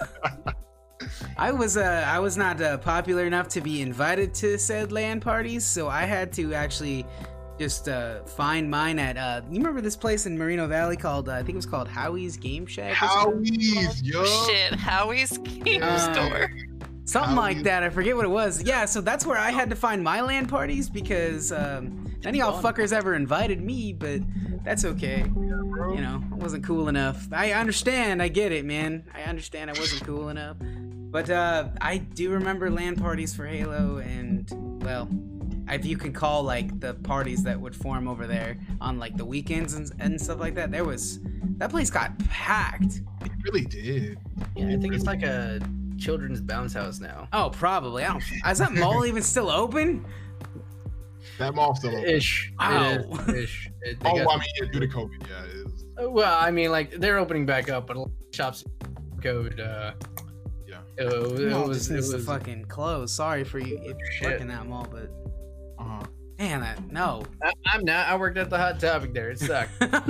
I was not popular enough to be invited to said LAN parties, so I had to actually just find mine at you remember this place in Moreno Valley called I think it was called Howie's Game Shack or something? Howie's, yo. Shit, Howie's game store. Something like Howie's. that. I forget what it was. Yeah, so that's where I had to find my LAN parties because none of y'all fuckers ever invited me, but that's okay. You know, I wasn't cool enough. I understand. I get it, man. I understand I wasn't cool enough. But I do remember LAN parties for Halo, and, well, if you can call, like, the parties that would form over there on, like, the weekends and stuff like that, that place got packed. It really did. Yeah, I think it's like a children's bounce house now. Oh, probably. Is that mall even still open? That mall's still open. Ish. Wow. It is. Ish. They Oh, got- I mean, yeah, due to COVID, yeah, it is. Well, I mean, like they're opening back up, but a lot of shops code. Yeah. It Mall was. just It needs to was. fucking close. Sorry for you if you Shit. work in that mall, but Uh-huh. man, no. I'm not. I worked at the Hot Topic there. It sucked.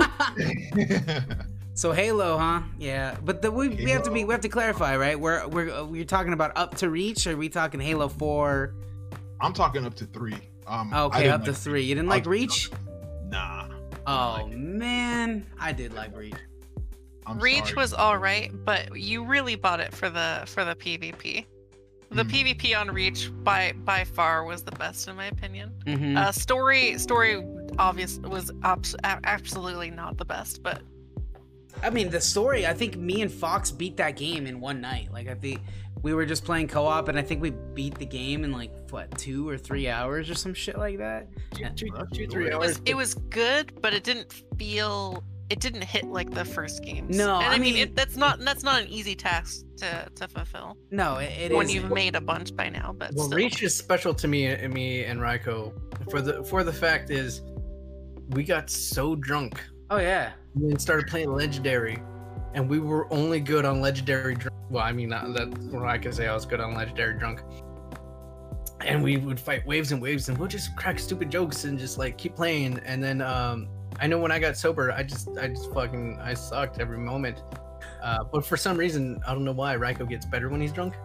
So Halo, huh? Yeah, but we have to clarify, right? We're talking about up to Reach, or are we talking Halo 4? I'm talking up to 3. I Okay, didn't up to like 3. You didn't like Reach? Nah. Oh man, I did like Reach. I'm Reach sorry. was all right, but you really bought it for the PvP. The Mm. PvP on Reach by far was the best in my opinion. Mm-hmm. Story obvious was absolutely not the best, but I mean, the story. I think me and Fox beat that game in one night. Like, I think we were just playing co-op, and I think we beat the game in like what 2 or 3 hours or some shit like that. Two, That's 3 good. hours. it was good, but it didn't hit like the first games. No, and I mean- that's not an easy task to fulfill No, it when is. you've made a bunch by now. But Well, still. Reach is special to me and Raiko for the fact is we got so drunk Oh yeah. and then started playing Legendary, and we were only good on Legendary drunk. Well, I mean, that's what I can say. I was good on Legendary drunk. And we would fight waves and waves, and we'll just crack stupid jokes and just like keep playing. And then I know when I got sober, I sucked every moment. But for some reason, I don't know why Raiko gets better when he's drunk.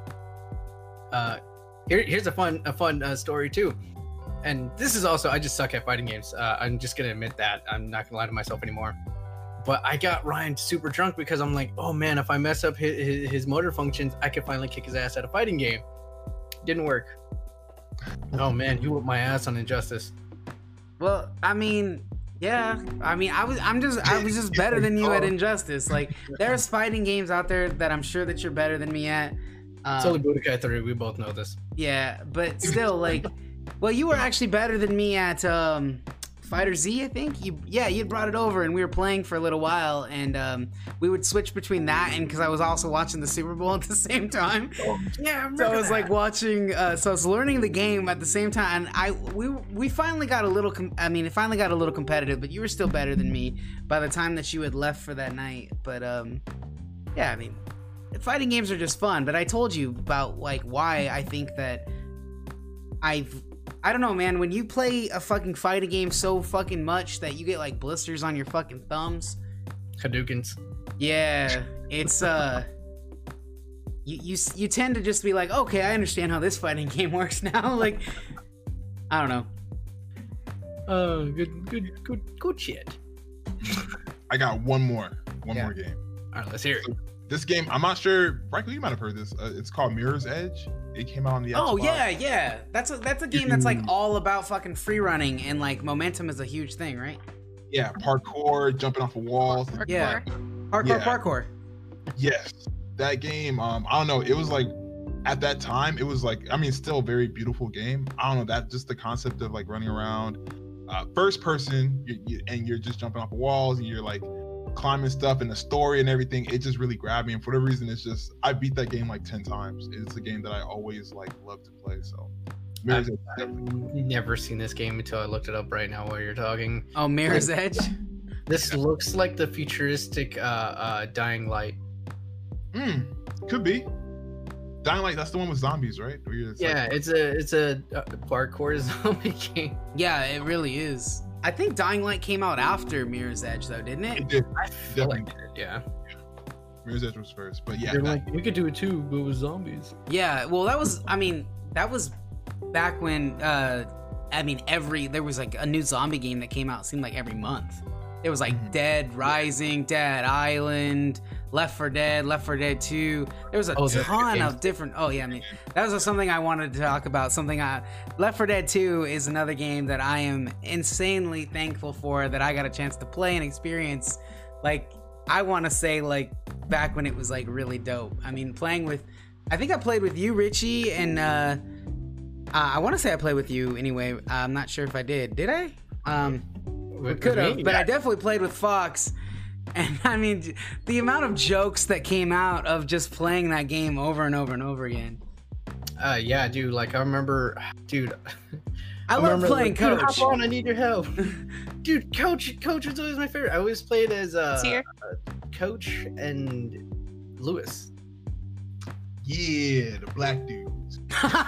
Here's a fun story too. And this is also, I just suck at fighting games. I'm just gonna admit that. I'm not gonna lie to myself anymore. But I got Ryan super drunk because I'm like, oh man, if I mess up his motor functions, I could finally kick his ass at a fighting game. Didn't work. Oh man, you whooped my ass on Injustice. Well, I mean, yeah. I mean, I was just better than you at Injustice. Like, there's fighting games out there that I'm sure that you're better than me at. It's only Budokai 3. We both know this. Yeah, but still, like, well, you were actually better than me at Fighter Z, I think. You brought it over, and we were playing for a little while, and we would switch between that and because I was also watching the Super Bowl at the same time. Yeah, So I was like watching. So I was learning the game at the same time. And we finally got a little. It finally got a little competitive, but you were still better than me by the time that you had left for that night. But yeah, I mean, fighting games are just fun. But I told you about like why I think that I don't know, man. When you play a fucking fighting game so fucking much that you get like blisters on your fucking thumbs. Hadoukens. Yeah, it's you tend to just be like, okay, I understand how this fighting game works now. Like, I don't know. Oh, good shit. I got one more game. All right, let's hear it. This game, I'm not sure. Frankly, you might have heard this. It's called Mirror's Edge. It came out on the Oh Xbox. yeah. That's a game that's like all about fucking free running, and like momentum is a huge thing, right? Yeah, parkour, jumping off of walls. Yeah. Parkour. Yes, that game. I don't know. It was like at that time, it was like, I mean, still a very beautiful game. I don't know, that just the concept of like running around, first person, and you're just jumping off of walls and you're like climbing stuff, and the story and everything. It just really grabbed me, and for whatever reason, it's just I beat that game like 10 times. It's a game that I always like love to play. So. I've never seen this game until I looked it up right now while you're talking. Oh, Mirror's Edge. This looks like the futuristic Dying Light. Could be. Dying Light, that's the one with zombies, right? It's a parkour zombie game. Yeah, it really is. I think Dying Light came out after Mirror's Edge, though, didn't it? It did. I feel like it did, yeah. Mirror's Edge was first, but yeah. They're like, we could do it too, but with zombies. Yeah, well, that was back when, there was like a new zombie game that came out, it seemed like every month. It was like Dead Rising, Dead Island, Left 4 Dead, Left 4 Dead 2. There was a ton of different. Oh yeah, I mean that was something I wanted to talk about. Left 4 Dead 2 is another game that I am insanely thankful for that I got a chance to play and experience. Like I want to say like back when it was like really dope. I mean I think I played with you, Richie, and I want to say I played with you anyway. I'm not sure if I did. Did I? Could have, but I definitely played with Fox. And I mean, the amount of jokes that came out of just playing that game over and over and over again. Yeah, dude. Like I remember, dude. I love playing Coach. Hop on, I need your help, dude. Coach was always my favorite. I always played as Coach and Lewis. Yeah, the black dudes.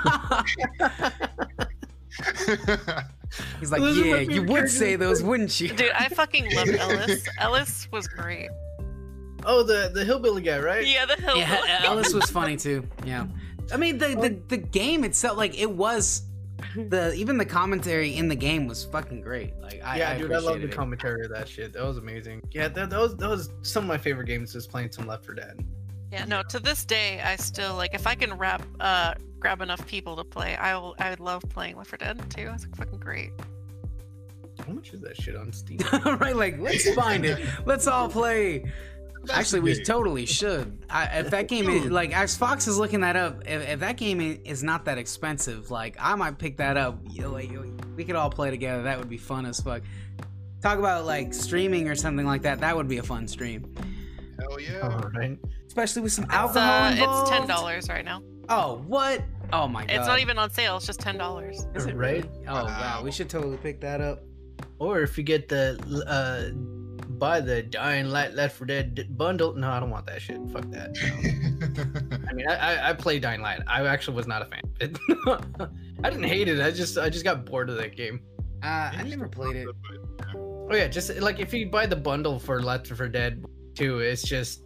He's like, yeah, you would say those, wouldn't you? Dude, I fucking loved Ellis. Ellis was great. Oh, the hillbilly guy, right? Yeah, the hillbilly. Yeah, Ellis was funny too. Yeah, I mean the game itself, like it was even the commentary in the game was fucking great. Like I love the commentary of that shit. That was amazing. Yeah, that was some of my favorite games. Just playing some Left 4 Dead. Yeah, no, to this day, I still like if I can grab enough people to play, I would love playing Left 4 Dead too. It's like fucking great. How much is that shit on Steam? Right, like let's find it. Let's all play. Actually, we totally should. If that game is like, as Fox is looking that up, if that game is not that expensive, like I might pick that up. We could all play together. That would be fun as fuck. Talk about like streaming or something like that. That would be a fun stream. Hell yeah! All right. Especially with some alcohol involved. It's $10 right now. Oh, what? Oh my god. It's not even on sale. It's just $10. Is it right? Really? Oh wow, we should totally pick that up. Or if you get the buy the Dying Light Left 4 Dead bundle. No, I don't want that shit. Fuck that. No. I mean, I play Dying Light. I actually was not a fan of it. I didn't hate it. I just got bored of that game. I never played it. Oh yeah, just like if you buy the bundle for Left 4 Dead 2, it's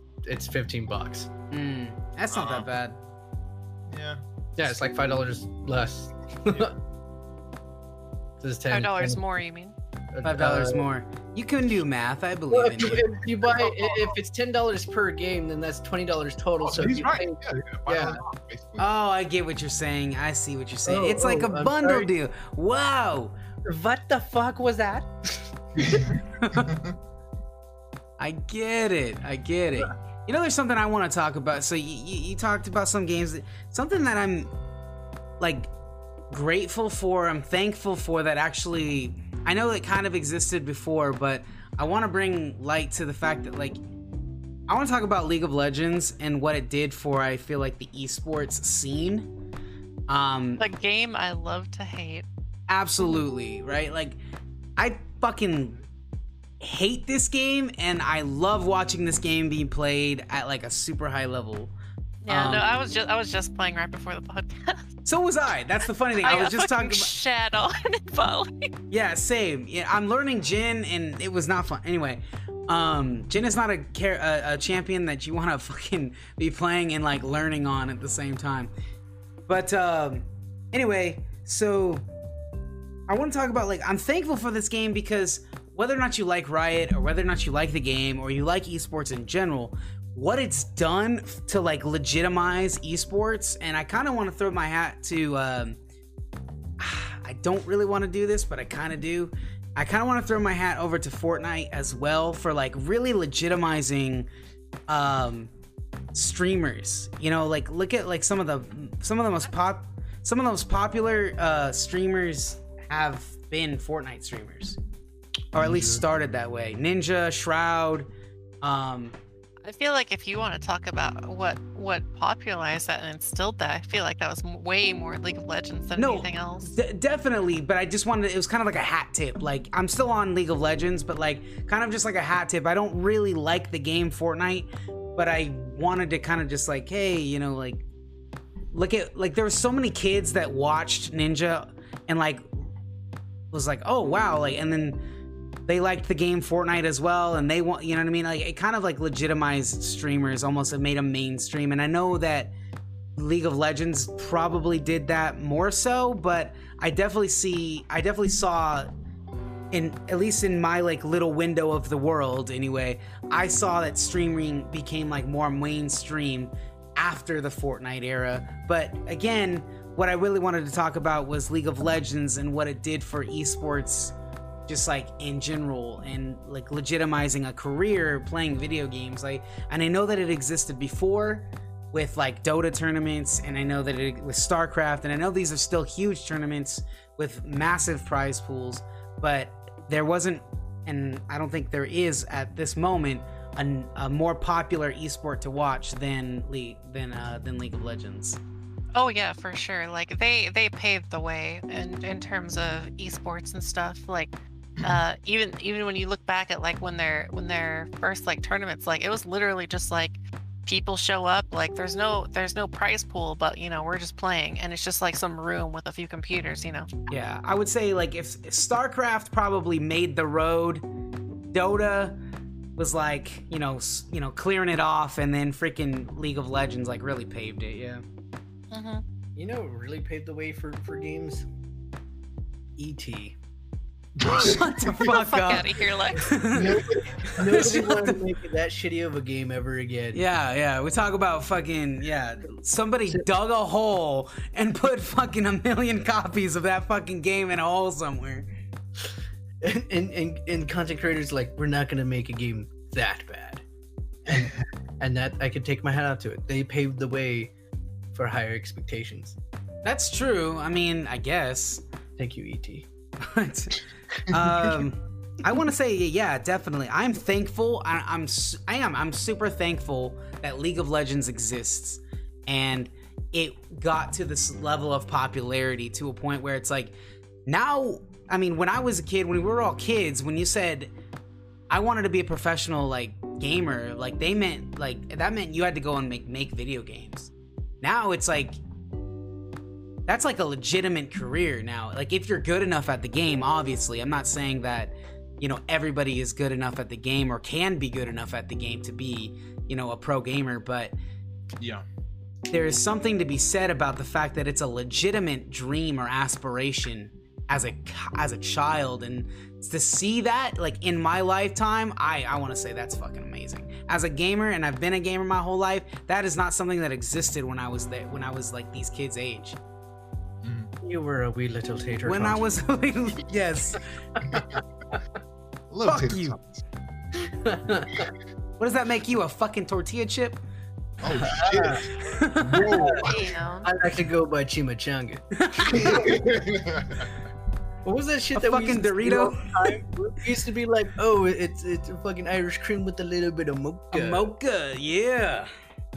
$15. That's not that bad. Yeah, it's like $5 less. This is $5 more, you mean? $5 more. You can do math. I believe Well, in you. if you buy, if it's $10 per game, then that's $20 total. So he's you right. pay, Yeah. Oh, I get what you're saying. I see what you're saying. It's like a bundle deal. Wow. What the fuck was that? I get it. You know, there's something I want to talk about. So you talked about some games. Something that I'm like grateful for, I'm thankful for, that actually, I know it kind of existed before, but I want to bring light to the fact that, like, I want to talk about League of Legends and what it did for, I feel like, the esports scene. The game I love to hate. Absolutely, right? Like, I fucking hate this game, and I love watching this game being played at like a super high level. Yeah, no, I was just playing right before the podcast. So was I. That's the funny thing. I was just talking about shat on it falling. Yeah, same. Yeah, I'm learning Jhin, and it was not fun. Anyway, Jhin is not a champion that you want to fucking be playing and like learning on at the same time. But anyway, so I want to talk about, like, I'm thankful for this game because whether or not you like Riot or whether or not you like the game or you like esports in general, what it's done to like legitimize esports. And I kind of want to throw my hat to I don't really want to do this, but I kind of do. I kind of want to throw my hat over to Fortnite as well for like really legitimizing streamers. You know, like look at like some of the most popular streamers have been Fortnite streamers, or at least started that way. Ninja, Shroud. I feel like if you want to talk about what popularized that and instilled that, I feel like that was way more League of Legends than anything else. Definitely, but I just wanted, it was kind of like a hat tip. Like, I'm still on League of Legends, but like kind of just like a hat tip. I don't really like the game Fortnite, but I wanted to kind of just like, hey, you know, like look at, like there were so many kids that watched Ninja and like was like, oh wow, like, and then they liked the game Fortnite as well, and they want, you know what I mean? Like, it kind of like legitimized streamers, almost. It made them mainstream. And I know that League of Legends probably did that more so, but I definitely saw, in at least in my like little window of the world anyway, I saw that streaming became like more mainstream after the Fortnite era. But again, what I really wanted to talk about was League of Legends and what it did for esports, just like in general, and like legitimizing a career playing video games. Like, and I know that it existed before with like Dota tournaments, and I know that it with StarCraft, and I know these are still huge tournaments with massive prize pools, but there wasn't, and I don't think there is at this moment, a more popular esport to watch than League of Legends. Oh yeah, for sure. Like they paved the way in terms of esports and stuff. Like even when you look back at like when their first like tournaments, like it was literally just like people show up, like there's no prize pool, but you know, we're just playing, and it's just like some room with a few computers, you know. Yeah, I would say like if StarCraft probably made the road, Dota was like, you know, clearing it off, and then freaking League of Legends like really paved it. Yeah. Mm-hmm. You know, what really paved the way for games? E.T. Shut the fuck up. Out of here, Lex. Nobody wanted to make that shitty of a game ever again. Yeah. We talk about fucking, somebody dug a hole and put fucking 1 million copies of that fucking game in a hole somewhere. And content creators like, we're not gonna make a game that bad. And that, I could take my hat out to it. They paved the way for higher expectations. That's true. I mean, I guess. Thank you, E.T. I want to say, yeah, definitely. I'm thankful. I'm super thankful that League of Legends exists, and it got to this level of popularity to a point where it's like, now, I mean, when I was a kid, when we were all kids, when you said I wanted to be a professional like gamer, like that meant you had to go and make video games. Now it's like, that's like a legitimate career now. Like, if you're good enough at the game, obviously. I'm not saying that, you know, everybody is good enough at the game or can be good enough at the game to be, you know, a pro gamer, but yeah, there is something to be said about the fact that it's a legitimate dream or aspiration as a child, and to see that like in my lifetime, I want to say that's fucking amazing. As a gamer, and I've been a gamer my whole life, that is not something that existed when I was there, when I was like these kids' age. You were a wee little tater. When I was a little, yes. Fuck you. What does that make you, a fucking tortilla chip? Oh shit. Damn. I like to go by chimichanga. What was that shit that fucking Dorito? We used to be like, oh, it's a fucking Irish cream with a little bit of mocha. A mocha, yeah.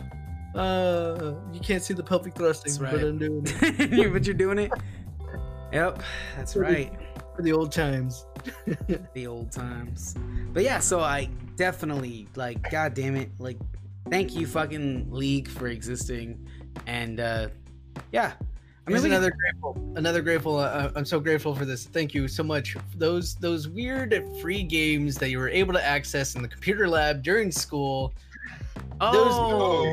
You can't see the pelvic thrusting, That's right. but I'm doing it. But you're doing it? Yep, that's right. For the old times. The old times. But yeah, so I definitely, like, god damn it, like, thank you fucking League for existing. And yeah. I mean, another grateful. I'm so grateful for this. Thank you so much. Those weird free games that you were able to access in the computer lab during school. Those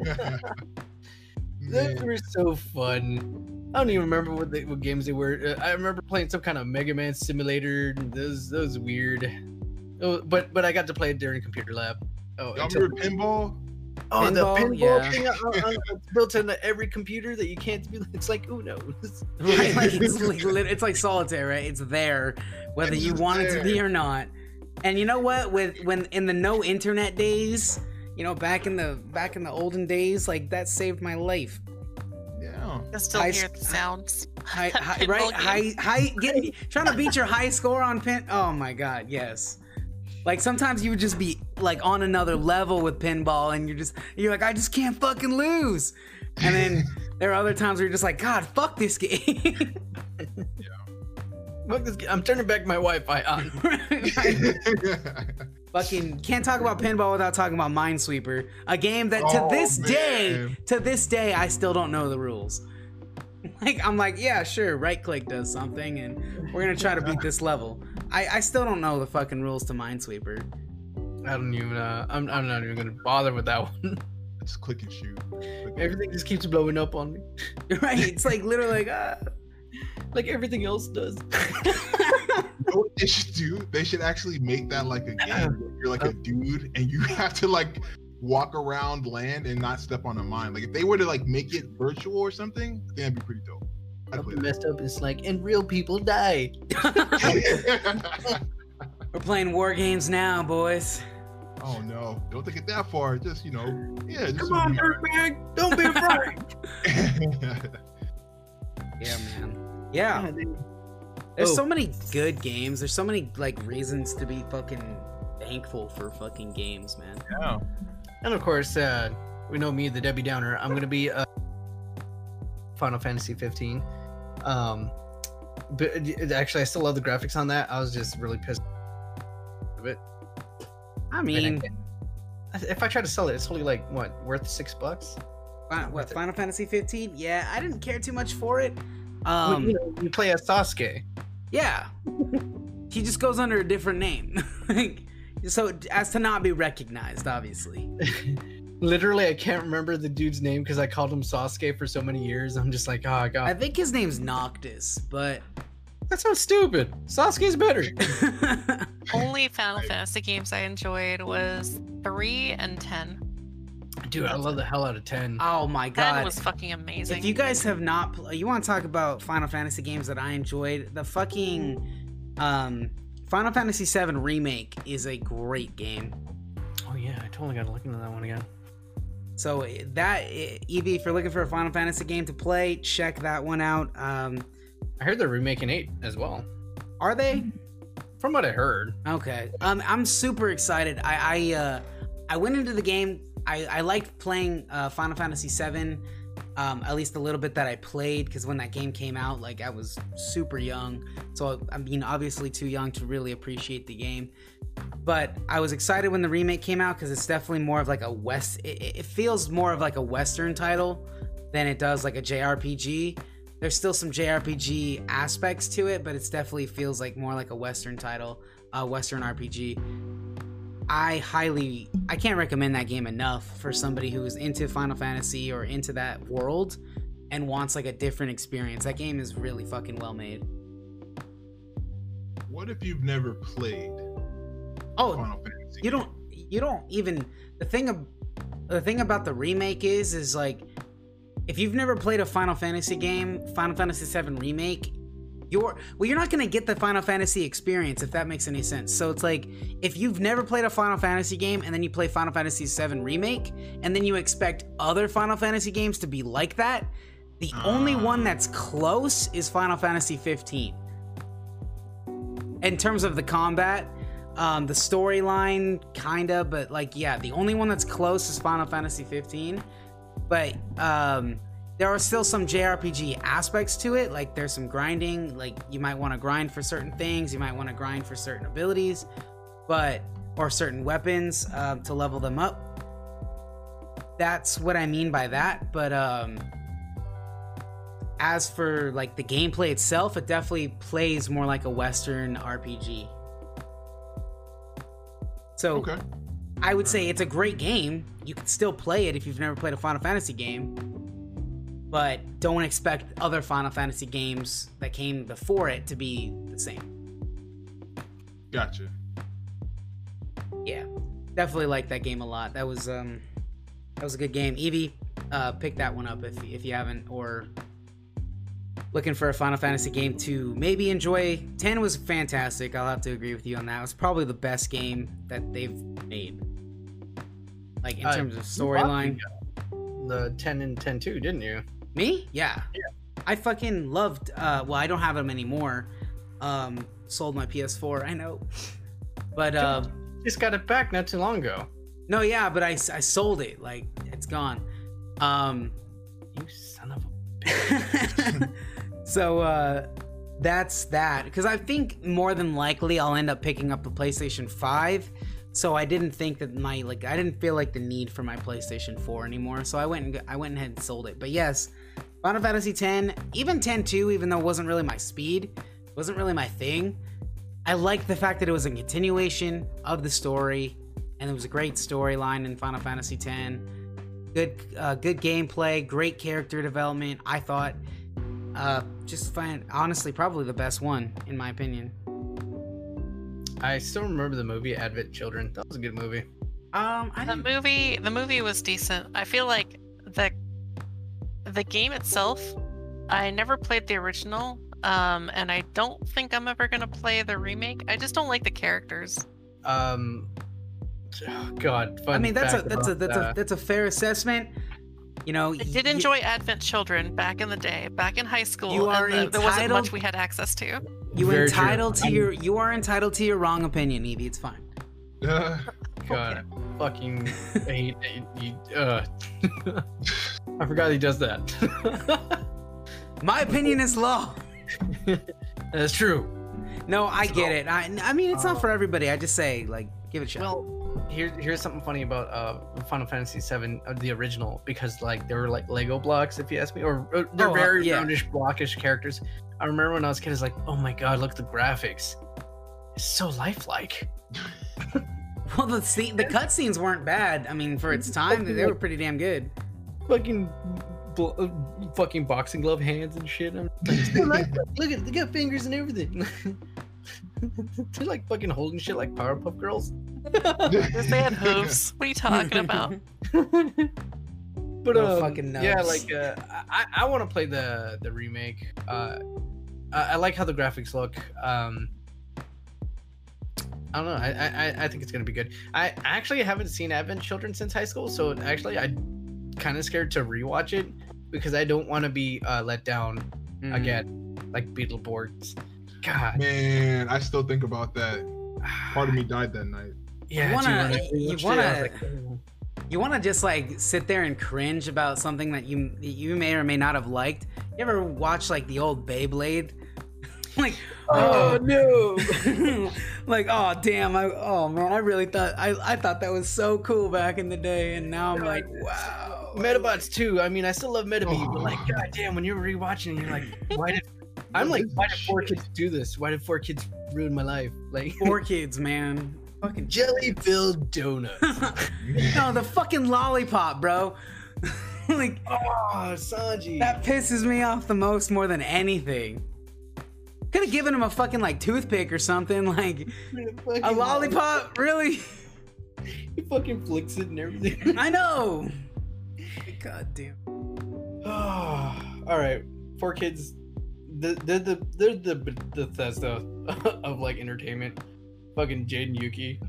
were so fun. I don't even remember what games they were. I remember playing some kind of Mega Man simulator. Those weird. Oh, but I got to play it during computer lab. Oh, y'all remember pinball? Oh, the pinball yeah. thing it's built into every computer that you can't be. It's like Uno. Right, like it's like solitaire, right? It's there, whether It's you just want it to there. be or not. And you know what? When in the no internet days, you know, back in the olden days, like that saved my life. Yeah. I still I- hear the sounds. High, Pinball right? game. Trying to beat your high score on pin. Oh my god, yes. Like sometimes you would just be like on another level with pinball, and you're like, I just can't fucking lose. And then there are other times where you're just like, God, fuck this game. Look, I'm turning back my Wi-Fi on. Fucking can't talk about pinball without talking about Minesweeper, a game that to Oh, this day, I still don't know the rules. Like I'm like, yeah, sure, right click does something, and we're gonna try to beat this level. I still don't know the fucking rules to Minesweeper. I don't even. I'm not even gonna bother with that one. Just click and shoot. Click and Everything just keeps blowing up on me, Right? It's like literally like, like everything else does. You know what they should do? They should actually make that like a game where you're like a dude and you have to like walk around land and not step on a mine. Like if they were to like make it virtual or something, I think that'd be pretty dope. I'd play Messed up. It's like, and real people die. that. we're playing war games now, boys. Oh no, don't take it that far. Just yeah, just Come on, dirtbag! Don't be afraid. Yeah, man. Yeah. There's so many good games. There's so many like reasons to be fucking thankful for fucking games, man. Yeah. And of course, we know me, the Debbie Downer. I'm gonna be Final Fantasy 15. But actually, I still love the graphics on that. I was just really pissed. But I mean, if I try to sell it, it's only like what, worth $6? what, Final Fantasy 15? Yeah, I didn't care too much for it. You play as Sasuke. Yeah. He just goes under a different name. So as to not be recognized, obviously. Literally, I can't remember the dude's name because I called him Sasuke for so many years. I'm just like, oh I god, think his name's Noctis, but that sounds stupid. Sasuke's better. Only Final Fantasy games I enjoyed was 3 and 10. Dude, I love the hell out of 10. Oh my 10 god. was fucking amazing. If you guys have not you want to talk about Final Fantasy games that I enjoyed, the fucking Final Fantasy 7 remake is a great game. Oh yeah, I totally gotta look into that one again. So that Evie, if you're looking for a Final Fantasy game to play, check that one out. I heard they're remaking 8 as well. Are they? From what I heard. Okay. I'm super excited. I went into the game. I liked playing Final Fantasy 7, at least a little bit that I played, because when that game came out, like I was super young. So I mean, obviously too young to really appreciate the game. But I was excited when the remake came out because it's definitely more of like a it feels more of like a Western title than it does like a JRPG. There's still some JRPG aspects to it, but it definitely feels like more like a Western title, Western RPG. I can't recommend that game enough for somebody who is into Final Fantasy or into that world and wants like a different experience. That game is really fucking well made. What if you've never played Oh, Final Fantasy? you don't even the thing about the remake is like, if you've never played a Final Fantasy game, Final Fantasy 7 remake, you're not gonna get the Final Fantasy experience, if that makes any sense. So it's like, if you've never played a Final Fantasy game and then you play Final Fantasy 7 remake and then you expect other Final Fantasy games to be like that, the only one that's close is Final Fantasy 15. In terms of the combat, the storyline, kinda, but like, yeah, the only one that's close is Final Fantasy 15. But there are still some JRPG aspects to it. Like there's some grinding. Like you might want to grind for certain things. You might want to grind for certain abilities, or certain weapons to level them up. That's what I mean by that. But as for like the gameplay itself, it definitely plays more like a Western RPG. So Okay. I would say it's a great game. You can still play it if you've never played a Final Fantasy game, but don't expect other Final Fantasy games that came before it to be the same. Gotcha. Yeah, definitely like that game a lot. That was That was a good game. Evie, pick that one up if you haven't, or looking for a Final Fantasy game to maybe enjoy. 10 was fantastic. I'll have to agree with you on that. It was probably the best game that they've made. Like in terms of storyline. The 10 and 10 2, didn't you? Me? Yeah. I fucking loved well, I don't have them anymore. Sold my PS4, I know. But Just got it back not too long ago. no, yeah, but I sold it. Like it's gone. You son of a So that's that, because I think more than likely I'll end up picking up the PlayStation 5. So I didn't think that I didn't feel like the need for my PlayStation 4 anymore. So I went ahead and sold it. But yes, Final Fantasy 10, even 10-2, even though it wasn't really my speed, wasn't really my thing. I liked the fact that it was a continuation of the story, and it was a great storyline in Final Fantasy 10. Good gameplay, great character development. I thought, honestly, probably the best one in my opinion. I still remember the movie Advent Children. That was a good movie. The movie was decent. I feel like the game itself, I never played the original, and I don't think I'm ever gonna play the remake. I just don't like the characters. Oh God. I mean, that's a fair assessment. You know, I did enjoy Advent Children back in the day, back in high school. You are there wasn't much we had access to. You are entitled to your wrong opinion, Evie. It's fine. God, fucking hate you. I forgot he does that. My opinion is law. That's true. No, I get it. I mean, it's not for everybody. I just say, like, give it a shot. Well, here's something funny about Final Fantasy VII, the original, because like they were like Lego blocks, if you ask me, or they're very roundish, blockish characters. I remember when I was a kid, I was like, oh my God, look at the graphics. It's so lifelike. Well, the cutscenes weren't bad. I mean, for its time, they were pretty damn good. Fucking boxing glove hands and shit. I'm like, look at, they got fingers and everything. They're like fucking holding shit like Powerpuff Girls. They had hooves. What are you talking about? But fucking nuts. Yeah, like I want to play the remake. I like how the graphics look. I don't know. I think it's gonna be good. I actually haven't seen Advent Children since high school, so actually I'm kind of scared to rewatch it because I don't want to be let down again, like Beetleborgs. God, man, I still think about that. Part of me died that night. Yeah, you wanna just like sit there and cringe about something that you may or may not have liked. You ever watch like the old Beyblade? Like, oh no. Like, oh damn, I really thought I thought that was so cool back in the day, and now I'm like, wow. Metabots too. I mean, I still love Metabee, but like, god damn, when you're rewatching, you're like, why did 4 kids do this? Why did 4 kids ruin my life? Like 4 kids, man. Fucking jelly-filled donuts. No, the fucking lollipop, bro. Like, oh, Sanji. That pisses me off the most, more than anything. Could have given him a fucking like toothpick or something, like a lollipop. Really? He fucking flicks it and everything. I know. God damn. All right, 4 kids. They're the Bethesda of like entertainment. Fucking Jade and Yuki.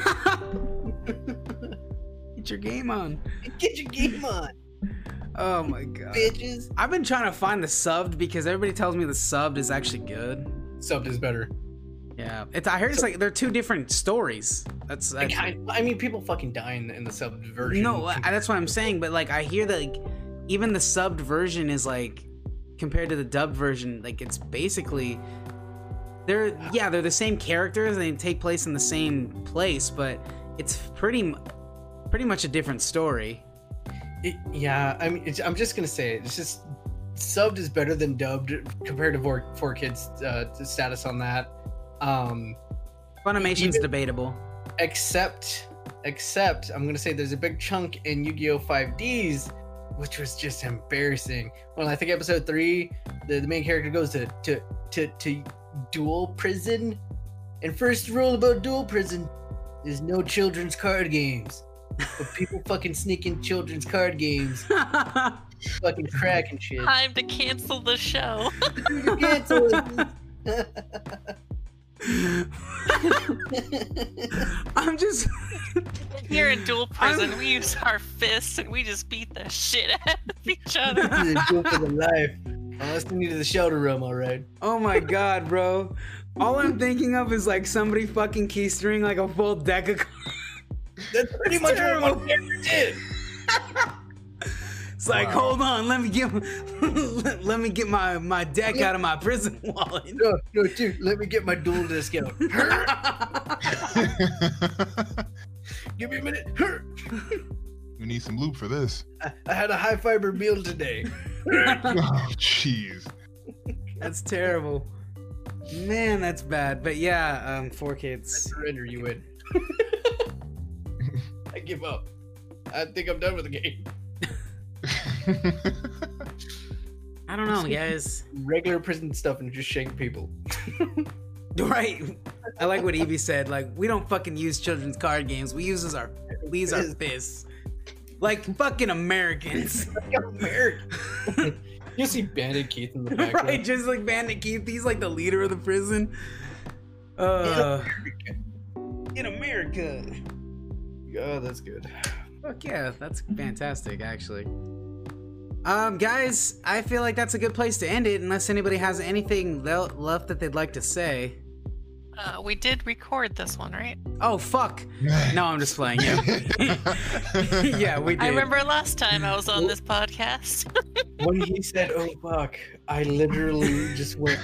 Get your game on. Get your game on. Oh my god. Bitches. I've been trying to find the subbed because everybody tells me the subbed is actually good. Subbed is better. Yeah. I heard it's like they're 2 different stories. That's I mean, people fucking die in the subbed version. No, that's what I'm saying, but like I hear that like even the subbed version is like compared to the dubbed version, like it's basically they're the same characters and they take place in the same place, but it's pretty much a different story. I mean, I'm just gonna say it. It's just subbed is better than dubbed compared to 4 kids status on that. Funimation's debatable. Except I'm gonna say there's a big chunk in Yu-Gi-Oh! 5Ds, which was just embarrassing. When I think episode 3, the main character goes to dual prison, and first rule about dual prison is no children's card games. But people fucking sneaking children's card games, fucking crack and shit. Time to cancel the show. Cancel it. I'm just Here in dual prison, we use our fists and we just beat the shit out of each other. Go for the life. Unless we needed the shelter room, alright. oh my god, bro. All I'm thinking of is like somebody fucking keystring like a full deck of cards. That's pretty much what my character did. It's like, hold on, let me get my deck out of my prison wallet. No, dude, let me get my dual disc out. Give me a minute. We need some loot for this. I had a high fiber meal today. Oh, jeez. That's terrible. Man, that's bad. But yeah, 4Kids. Surrender, you win. I give up. I think I'm done with the game. I don't know, guys. Regular prison stuff and just shank people. Right. I like what Evie said. Like, we don't fucking use children's card games. We use our fists. Like fucking Americans. American. You see Bandit Keith in the background. Right, just like Bandit Keith. He's like the leader of the prison. In America. Oh, that's good. Fuck yeah, that's fantastic, actually. Guys, I feel like that's a good place to end it, unless anybody has anything left that they'd like to say. We did record this one, right? Oh, fuck. No, I'm just playing. Yeah, yeah, we did. I remember last time I was on this podcast. When he said, "Oh fuck," I literally just went.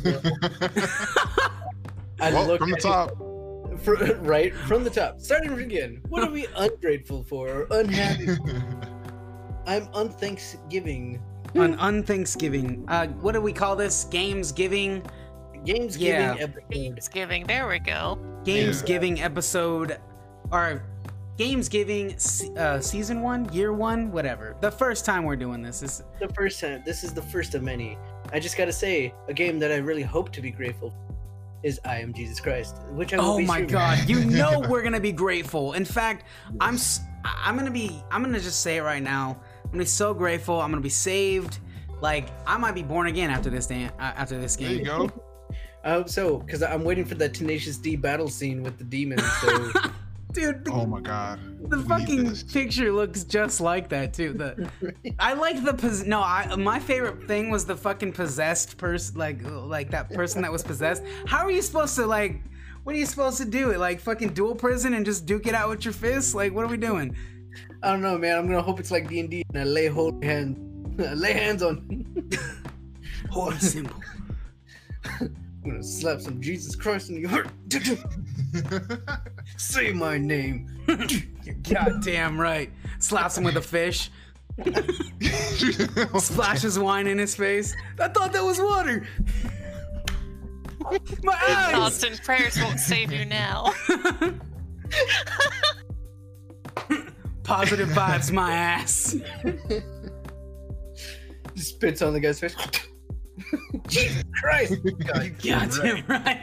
I looked from the top. Right from the top. Starting again. What are we ungrateful for or unhappy for? I'm unthanksgiving. On unthanksgiving. What do we call this? Gamesgiving? Gamesgiving episode. Thanksgiving, there we go. Gamesgiving episode. Or Gamesgiving season 1, year 1, whatever. The first time we're doing this is The first time. This is the first of many. I just gotta say, a game that I really hope to be grateful for is I Am Jesus Christ, which I will oh be my streaming. god, you know we're gonna be grateful. In fact, I'm gonna just say it right now. I'm gonna be so grateful. I'm gonna be saved. Like, I might be born again after this game. There you go. I hope so, because I'm waiting for that Tenacious D battle scene with the demons. So. Dude, Oh my god. the We need fucking this. picture looks just like that too. I like the my favorite thing was the fucking possessed person, like that person that was possessed. How are you supposed to like? What are you supposed to do? It like fucking dual prison and just duke it out with your fists? Like, what are we doing? I don't know, man. I'm gonna hope it's like D&D and I lay hands on. Holy symbol. I'm gonna slap some Jesus Christ in your heart. Say my name. You're goddamn right. Slaps him with a fish. Splashes wine in his face. I thought that was water. My eyes. Thoughts and prayers won't save you now. Positive vibes, my ass. Just spits on the guy's face. Jesus Christ! Goddamn right.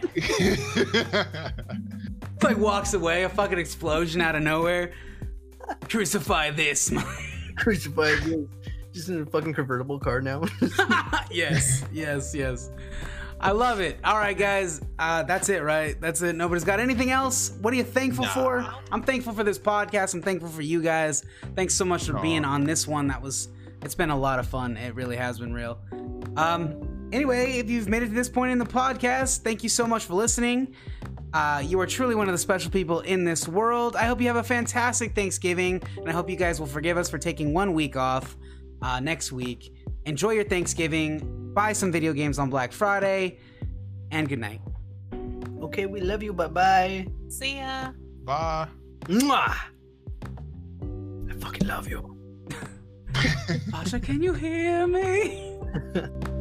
Like walks away, a fucking explosion out of nowhere. Crucify this. Crucified. Just in a fucking convertible car now. Yes. I love it. All right, guys. That's it, right? That's it. Nobody's got anything else? What are you thankful for? I'm thankful for this podcast. I'm thankful for you guys. Thanks so much for being on this one. It's been a lot of fun. It really has been real. Anyway, if you've made it to this point in the podcast, thank you so much for listening. You are truly one of the special people in this world. I hope you have a fantastic Thanksgiving, and I hope you guys will forgive us for taking 1 week off next week. Enjoy your Thanksgiving. Buy some video games on Black Friday, and good night. Okay, we love you. Bye-bye. See ya. Bye. Mwah! I fucking love you. Pasha, can you hear me?